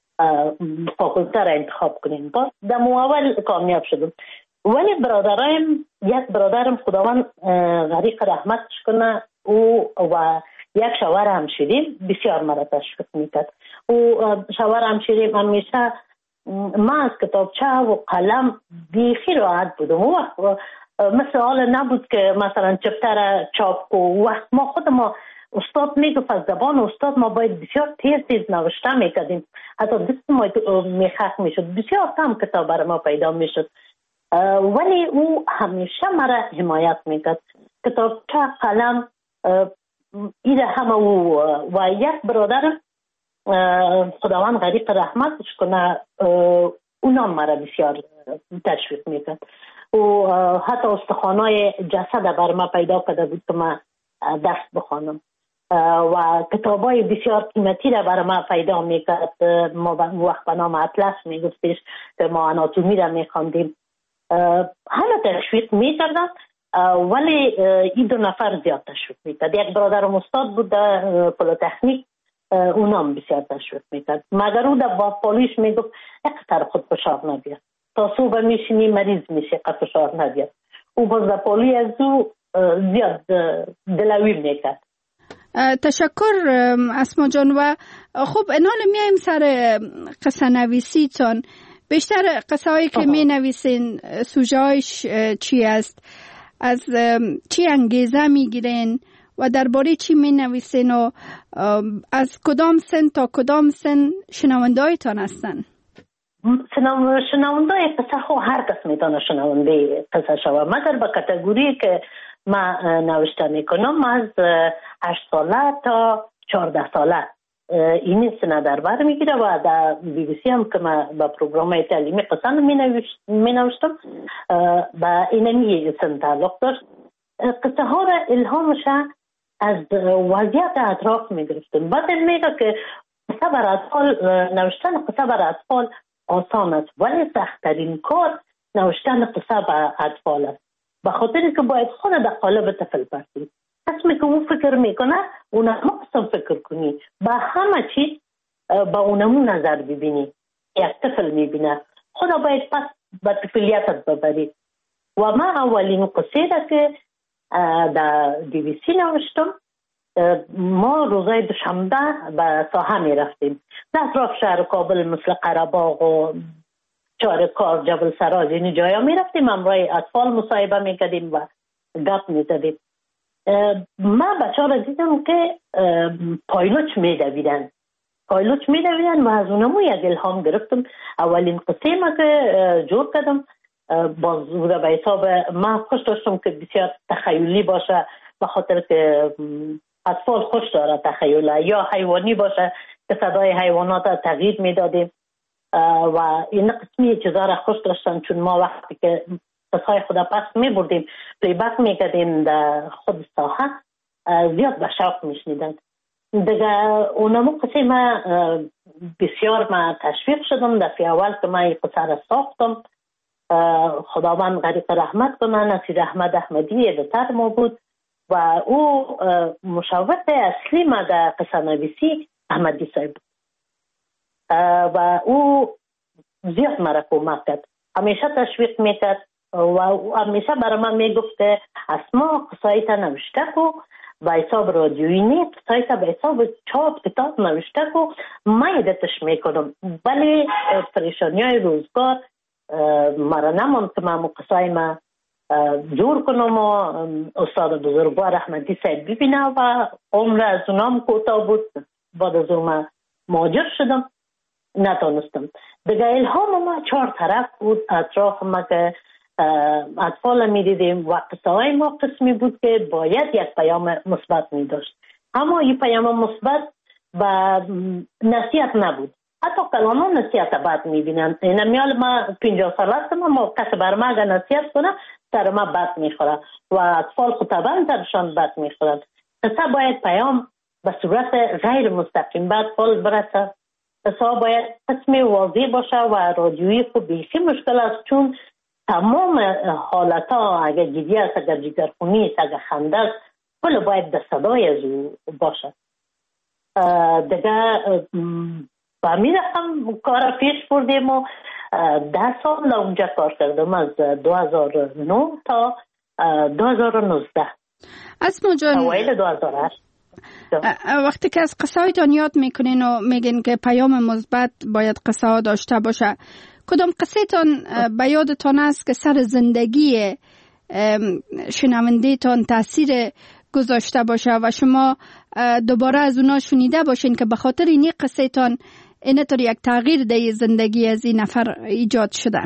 فاکولته را انتخاب کنیم. باز در اول کامیاب شدم. ولی یک برادرم خداوند غریق رحمتش کنه، او و یک شوهر همشیریم بسیار مرا تشویق میکرد. او شوهر همشیریم همیشه من از کتابچه و قلم بیخی راحت بودم. او وقت مثل حال نبود که مثلا چپتر چاپ و وقت ما خود ما استاد میگفت از زبان استاد ما باید بسیار تیز نوشته میکردیم، حتی دست ما میخک میشد، بسیار کم کتاب برای ما پیدا میشد. ولی او همیشه مرا حمایت میکرد. کتابچه قلم ایده همه او و یک برادر خداوند غریق رحمتش کنه اونا مرا بسیار تشویق میکرد. و حتی استخوانای جسد بر ما پیدا کرده بود که من درس بخوانم و کتابای بسیار قیمتی را بر ما پیدا میکرد. ما وقت به نام اطلس میگفتش که ما اناتومی را میخواندیم. همه تشویق میکردن، ولی این دو نفر زیاد تشویق میکرد. یک برادرم استاد بود در پلیتکنیک، اونام بسیار تشویق میکرد، مگر او در با پالیش میگفت اقتر خود فشار نبید، تا صبح میشینی مریض میشه قد فشار نبید. او باز در پالی از او زیاد دلوی میکرد. تشکر اسما جان. و خب انال میایم سر قصه نویسی تان. بیشتر قصه هایی که می نویسین سوژه هایش چی است؟ از چی انگیزه می گیرین و درباره چی می نویسین و از کدام سن تا کدام سن شنونده هایتان هستن؟ شنونده قصه خو هر کس میتونه شنونده قصه شوه، مگر به کاتگوری که من نوشته میکنم از 8 ساله تا 14 ساله این سنه در بر میگیره و در بی بی سی هم که من با پروگرام تعلیمی قصه می نوشتم با اینمی سن تعلق داشت. قصه ها را الهامش از وضعیت اطراف می گرفتم. بعد میگه که قصه بر اطفال نوشتن قصه بر اطفال آسان است، ولی سخت‌ترین کار نوشتن قصه بر اطفال است، به خاطر که باید خود در قالب طفل برسید. قسمی که اون فکر میکنه اونم قسم فکر کنی، با همه چیز با اونمون نظر ببینی. یک طفل میبینه، خدا باید پس به طفلیتت ببری. و من اولین قصه را که در دی وی سی نوشتم، ما روزای دوشنبه به ساحه میرفتیم در اطراف شهر کابل مثل قره‌باغ و چارکار، جبل سراج، این جایا میرفتیم، همراه اطفال مصاحبه میکردیم و گپ میزدیم. من بچه ها را دیدم که پایلوچ میدویدن و از اونمو یک الهام گرفتم. اولین قصه ما که جور کردم باز بوده به حساب من خوش داشتم که بسیار تخیلی باشه، به خاطر که اطفال خوش داره تخیله، یا حیوانی باشه که صدای حیوانات را تغییر میدادیم و این قسمی چیزا را خوش داشتن، چون ما وقتی که قصای خود پس می بردیم پلیبک می کردیم در خود ساحه زیاد به شوق می شنیدن. دیگه اونمو قصه ما بسیار ما تشویق شدم. دفعه اول که ما این قصه را ساختم خداوند غریق رحمت کنه، نصیر احمد احمدی ادیتور ما بود و او مشاور اصلی ما در قصه نویسی احمدی صاحب بود و او زیاد مرا کمک کرد، همیشه تشویق میکرد و همیشه برای من میگفت که اسما قصایت نوشته کو و حساب رادیویی نیست، قصایت به حساب چاپ کتاب نوشته کو، من ادیتش میکنم. ولی پریشانی های روزگار مرا نماند که من قصای ما جور کنم و استاد بزرگوار احمدی صاحب ببینه و عمر از اونام کوتاه بود. بعد از اون من مهاجر شدم، نتونستم. دیگه الهام ما 4 طرف بود اطراف ما که اطفال می دیدیم و قصه های ما قسمی بود که باید یک پیام مثبت می داشت، اما این پیام مثبت و نصیحت نبود. حتی کلاما نصیحت بد می بینن. این میال ما 50 سال هستم، اما کسی بر ما اگر نصیحت کنه سر ما بد می خوره و اطفال خطبان سرشان بد می خورد. قصه باید پیام به صورت غیر مستقیم به اطفال برسه. قصه باید قسم واضح باشه و رادیویی خب بیخی مشکل است، چون تمام حالت ها اگر جدی است، اگر جگرخونی است، اگر خنده است، کل باید به صدای از او باشه. دیگه با می رفتم کار پیش بردیم و 10 سال اونجا کار کردم، از 2009 تا 2019. اسما جان، اوایل 2008. وقتی که از قصه هایتان یاد میکنین و میگین که پیام مثبت باید قصه ها داشته باشه، کدام قصه تان به یادتان است که سر زندگی شنونده تان تاثیر گذاشته باشه و شما دوباره از اونا شنیده باشین که به خاطر این قصه تان اینطور یک تغییر در زندگی از این نفر ایجاد شده؟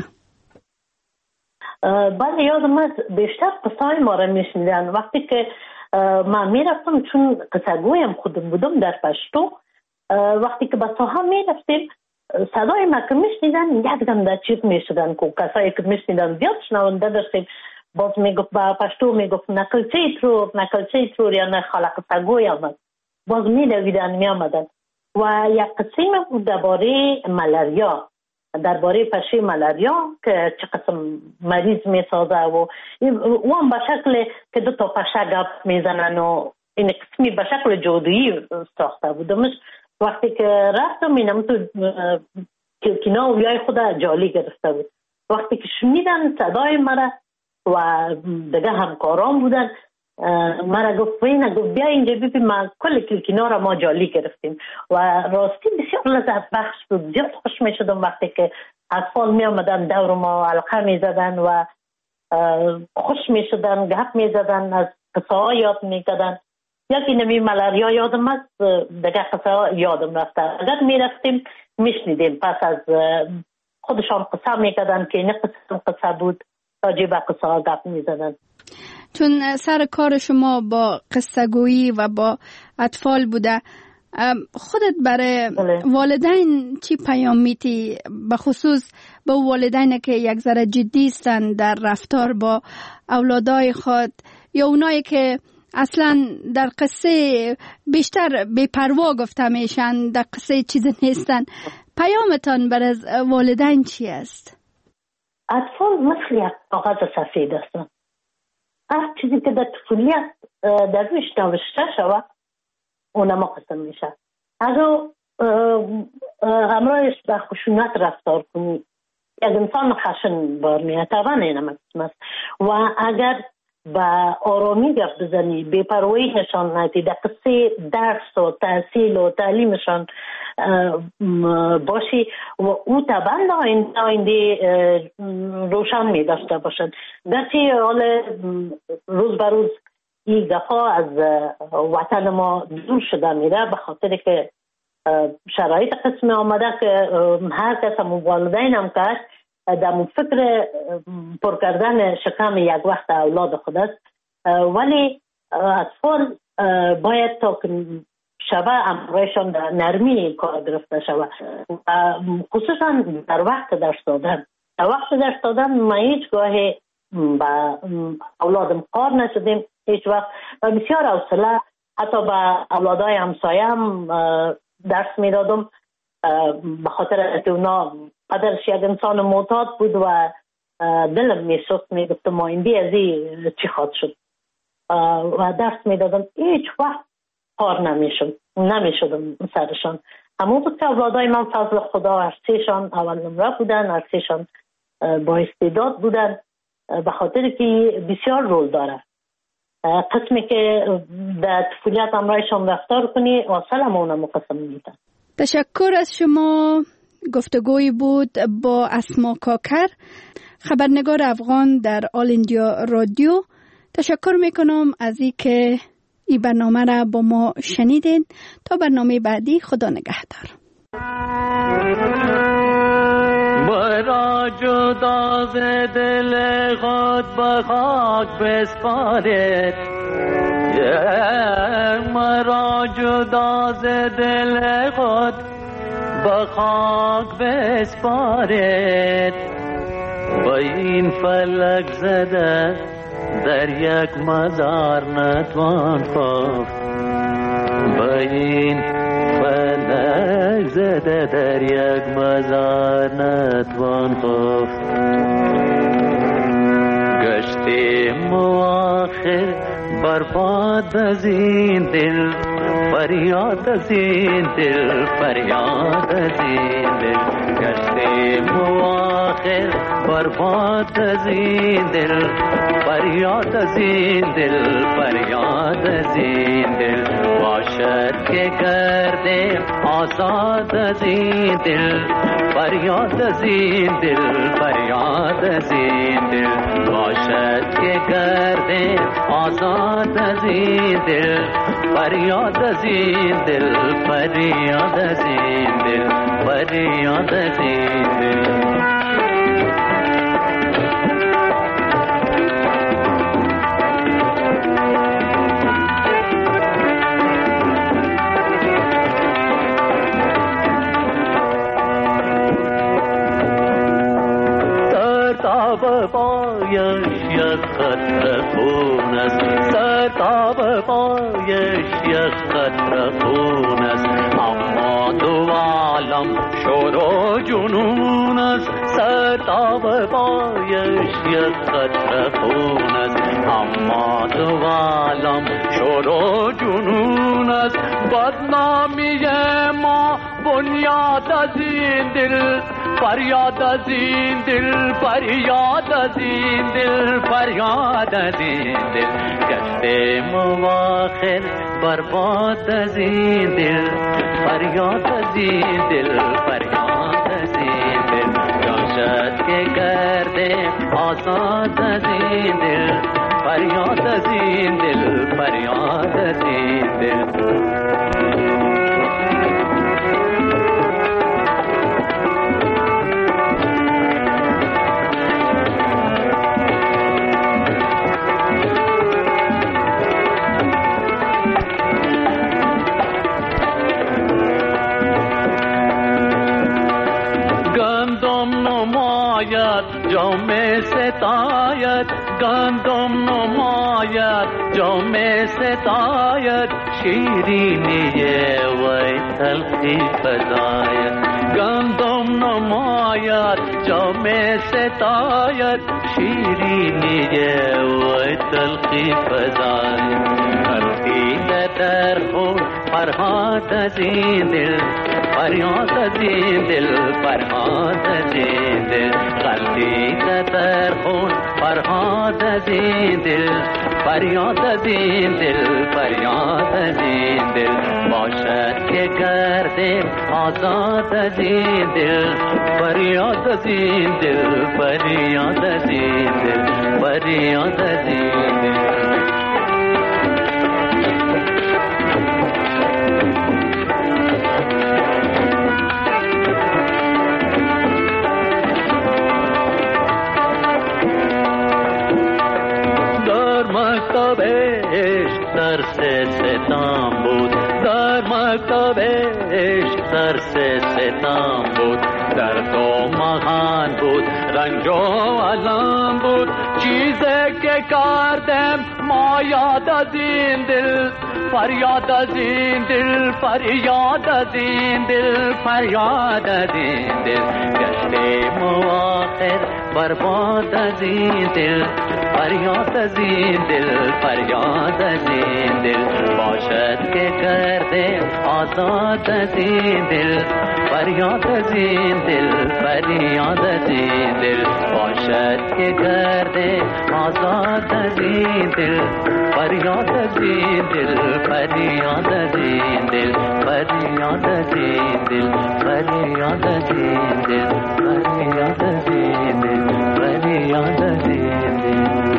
بله، یادم است بیشتر قصه های ما را میشنیدن. وقتی که من میرفتم، چون قصه گویم خودم بودم در پشتو، وقتی که به ساحه میرفتیم صدای ما که میشنیدن یک دم در چیز میشدن که کسایی که میشنیدن زیاد شنونده داشتیم. باز میگفت با پشتو میگفت نکلچه ترور یا نه خالق قصه گوی آمد، باز میدویدن میامدن. و یک قصه بود درباره ملاریا، درباره پشه ملاریا که چه قسم مریض میسازه و هم به شکل که 2 تا پشه گپ میزنن و این قسمی به شکل جادویی ساخته بودمش. وقتی که رفتم اینم تو کلکینا و بیای خود جالی گرفته بود. وقتی که شنیدن صدای مرا و دیگه همکاران بودن، مرا گفت بیا اینجا ببین، ما کل کلکینا را ما جالی گرفتیم و راستی بسیار لذت بخش بود. زیاد خوش می شدم وقتی که اطفال می آمدن دور ما حلقه می زدن و خوش می شدن، گپ می زدن، از قصه ها یاد می کردن. یکی نمی ملاریا یادم است، دیگه قصه ها یادم رفته. اگر می رفتیم می شنیدیم، پس از خودشان قصه می کردن که این قصه بود، راجع به قصه ها گپ می زدن. چون سر کار شما با قصه گویی و با اطفال بوده، خودت برای والدین چی پیام میتی؟ به خصوص با والدین که یک ذره جدی هستند در رفتار با اولادای خود، یا اونایی که اصلا در قصه بیشتر بی‌پروا گفته میشن، در قصه چیز نیستن، پیامتان برای والدین چی است؟ اطفال مثل یک کاغذ سفید هستند. هر چیزی که در طفولیت در رویش نوشته شود اونما قسم میشه. اگر همراهش به خشونت رفتار کنی، یک انسان خشن بار میاد، طبعا اینم قسم است. و اگر با آرامی گفت بزنی، بی‌پروایی نشان ندی، در قصه درس و تحصیل و تعلیمشان باشی و او طبعا آینده روشن می داشته باشد. گرچه حال روز به روز این دفعه از وطن ما دور شده میره، به خاطر که شرایط قسم آمده که هر کس والدین هم کرد در فکر پر کردن شکم یک وقت اولاد خود است. ولی اطفال باید تا شبه امرایشان در نرمی کار گرفته شود، خصوصا در وقت درس دادن. در وقت درس دادن ما هیچ گاهی به اولادم قار نشدیم هیچ وقت و بسیار حوصله حتی به اولادای همسایه هم درس میدادم به خاطر اینکه اونا پدرش یک انسان معتاد بود و دلم میسوخت میگفتم آینده از این چی خواهد شد و درس میدادم هیچ وقت قار نمیشدم سرشان. همون بود که اولادای من فضل خدا هر سهشان اول نمره بودن، هر سهشان با استعداد بودن به خاطر که بسیار رول داره. قسمی که در طفولیت همراهشان رفتار کنی واصل همونه مقسم میدن. تشکر از شما. گفتگوی بود با اسما کاکر، خبرنگار افغان در آل اندیا رادیو. تشکر میکنم از این که این برنامه را با ما شنیدین. تا برنامه بعدی، خدا نگهدار. مرا جدا ز دل خود به خاک بسپارید، مرا جدا ز دل خود به خاک بسپارید، با این فلک زده در یک مزار نتوان خفت، با این فلک زده در یک مزار نتوان خفت. گشتیم آخر برباد از این دل، فریاد از این دل، فریاد از این دل. گشتیم آخر برباد از این دل، فریاد از این دل، فریاد از این دل. باشد که کردیم آزاد از این دل، فریاد از این دل، فریاد از این دل. باشد که کردیم آزاد از این دل، فریاد از این دل، فریاد از این دل، فریاد از این دل. سرتاب پایش یک قطره خون است، سرتاب پایش یک قطره خون است، اما دو عالم شور و جنون است. سرتاب پایش یک قطره خون است، اما دو عالم شور و جنون است. بدنامی ما بنیاد از این دل، فریاد از این دل، فریاد از این دل، فریاد از این دل. گشتیم آخر برباد از این دل، فریاد از این دل، فریاد از این دل. جانشد که کردیم آزاد از این دل، فریاد از این دل، فریاد از این دل. جام ستایت، گندم نماید جام ستایت، شیرینی وی تلخی فزاید. گندم نماید جام ستایت، شیرینی وی تلخی فزاید. تلخی در خون فرهاد از این دل، فریاد از این دل، فریاد از این دل. غلطی در خون فرهاد از این دل، فریاد از این دل، فریاد از این دل. باشد که کردیم آزاد از این دل، فریاد از این دل، فریاد از این دل، فریاد از این دل. مکتب عشق درس ستم بود، در مکتب عشق درس ستم بود. در دو مهان بود رنج و علم بود، چیز که کردم ما یاد از این دل فریاد از این دل فریاد از این دل فریاد از این دل گشتیم و آخر برباد از این دل فریاد از این دل فریاد از این دل باشد که کرده آزاد از این دل فریاد از این دل فریاد از این دل باشد که کرده آزاد از این دل فریاد از این دل فریاد از این دل فریاد از این دل فریاد از این دل فریاد از این دل فریاد از این دل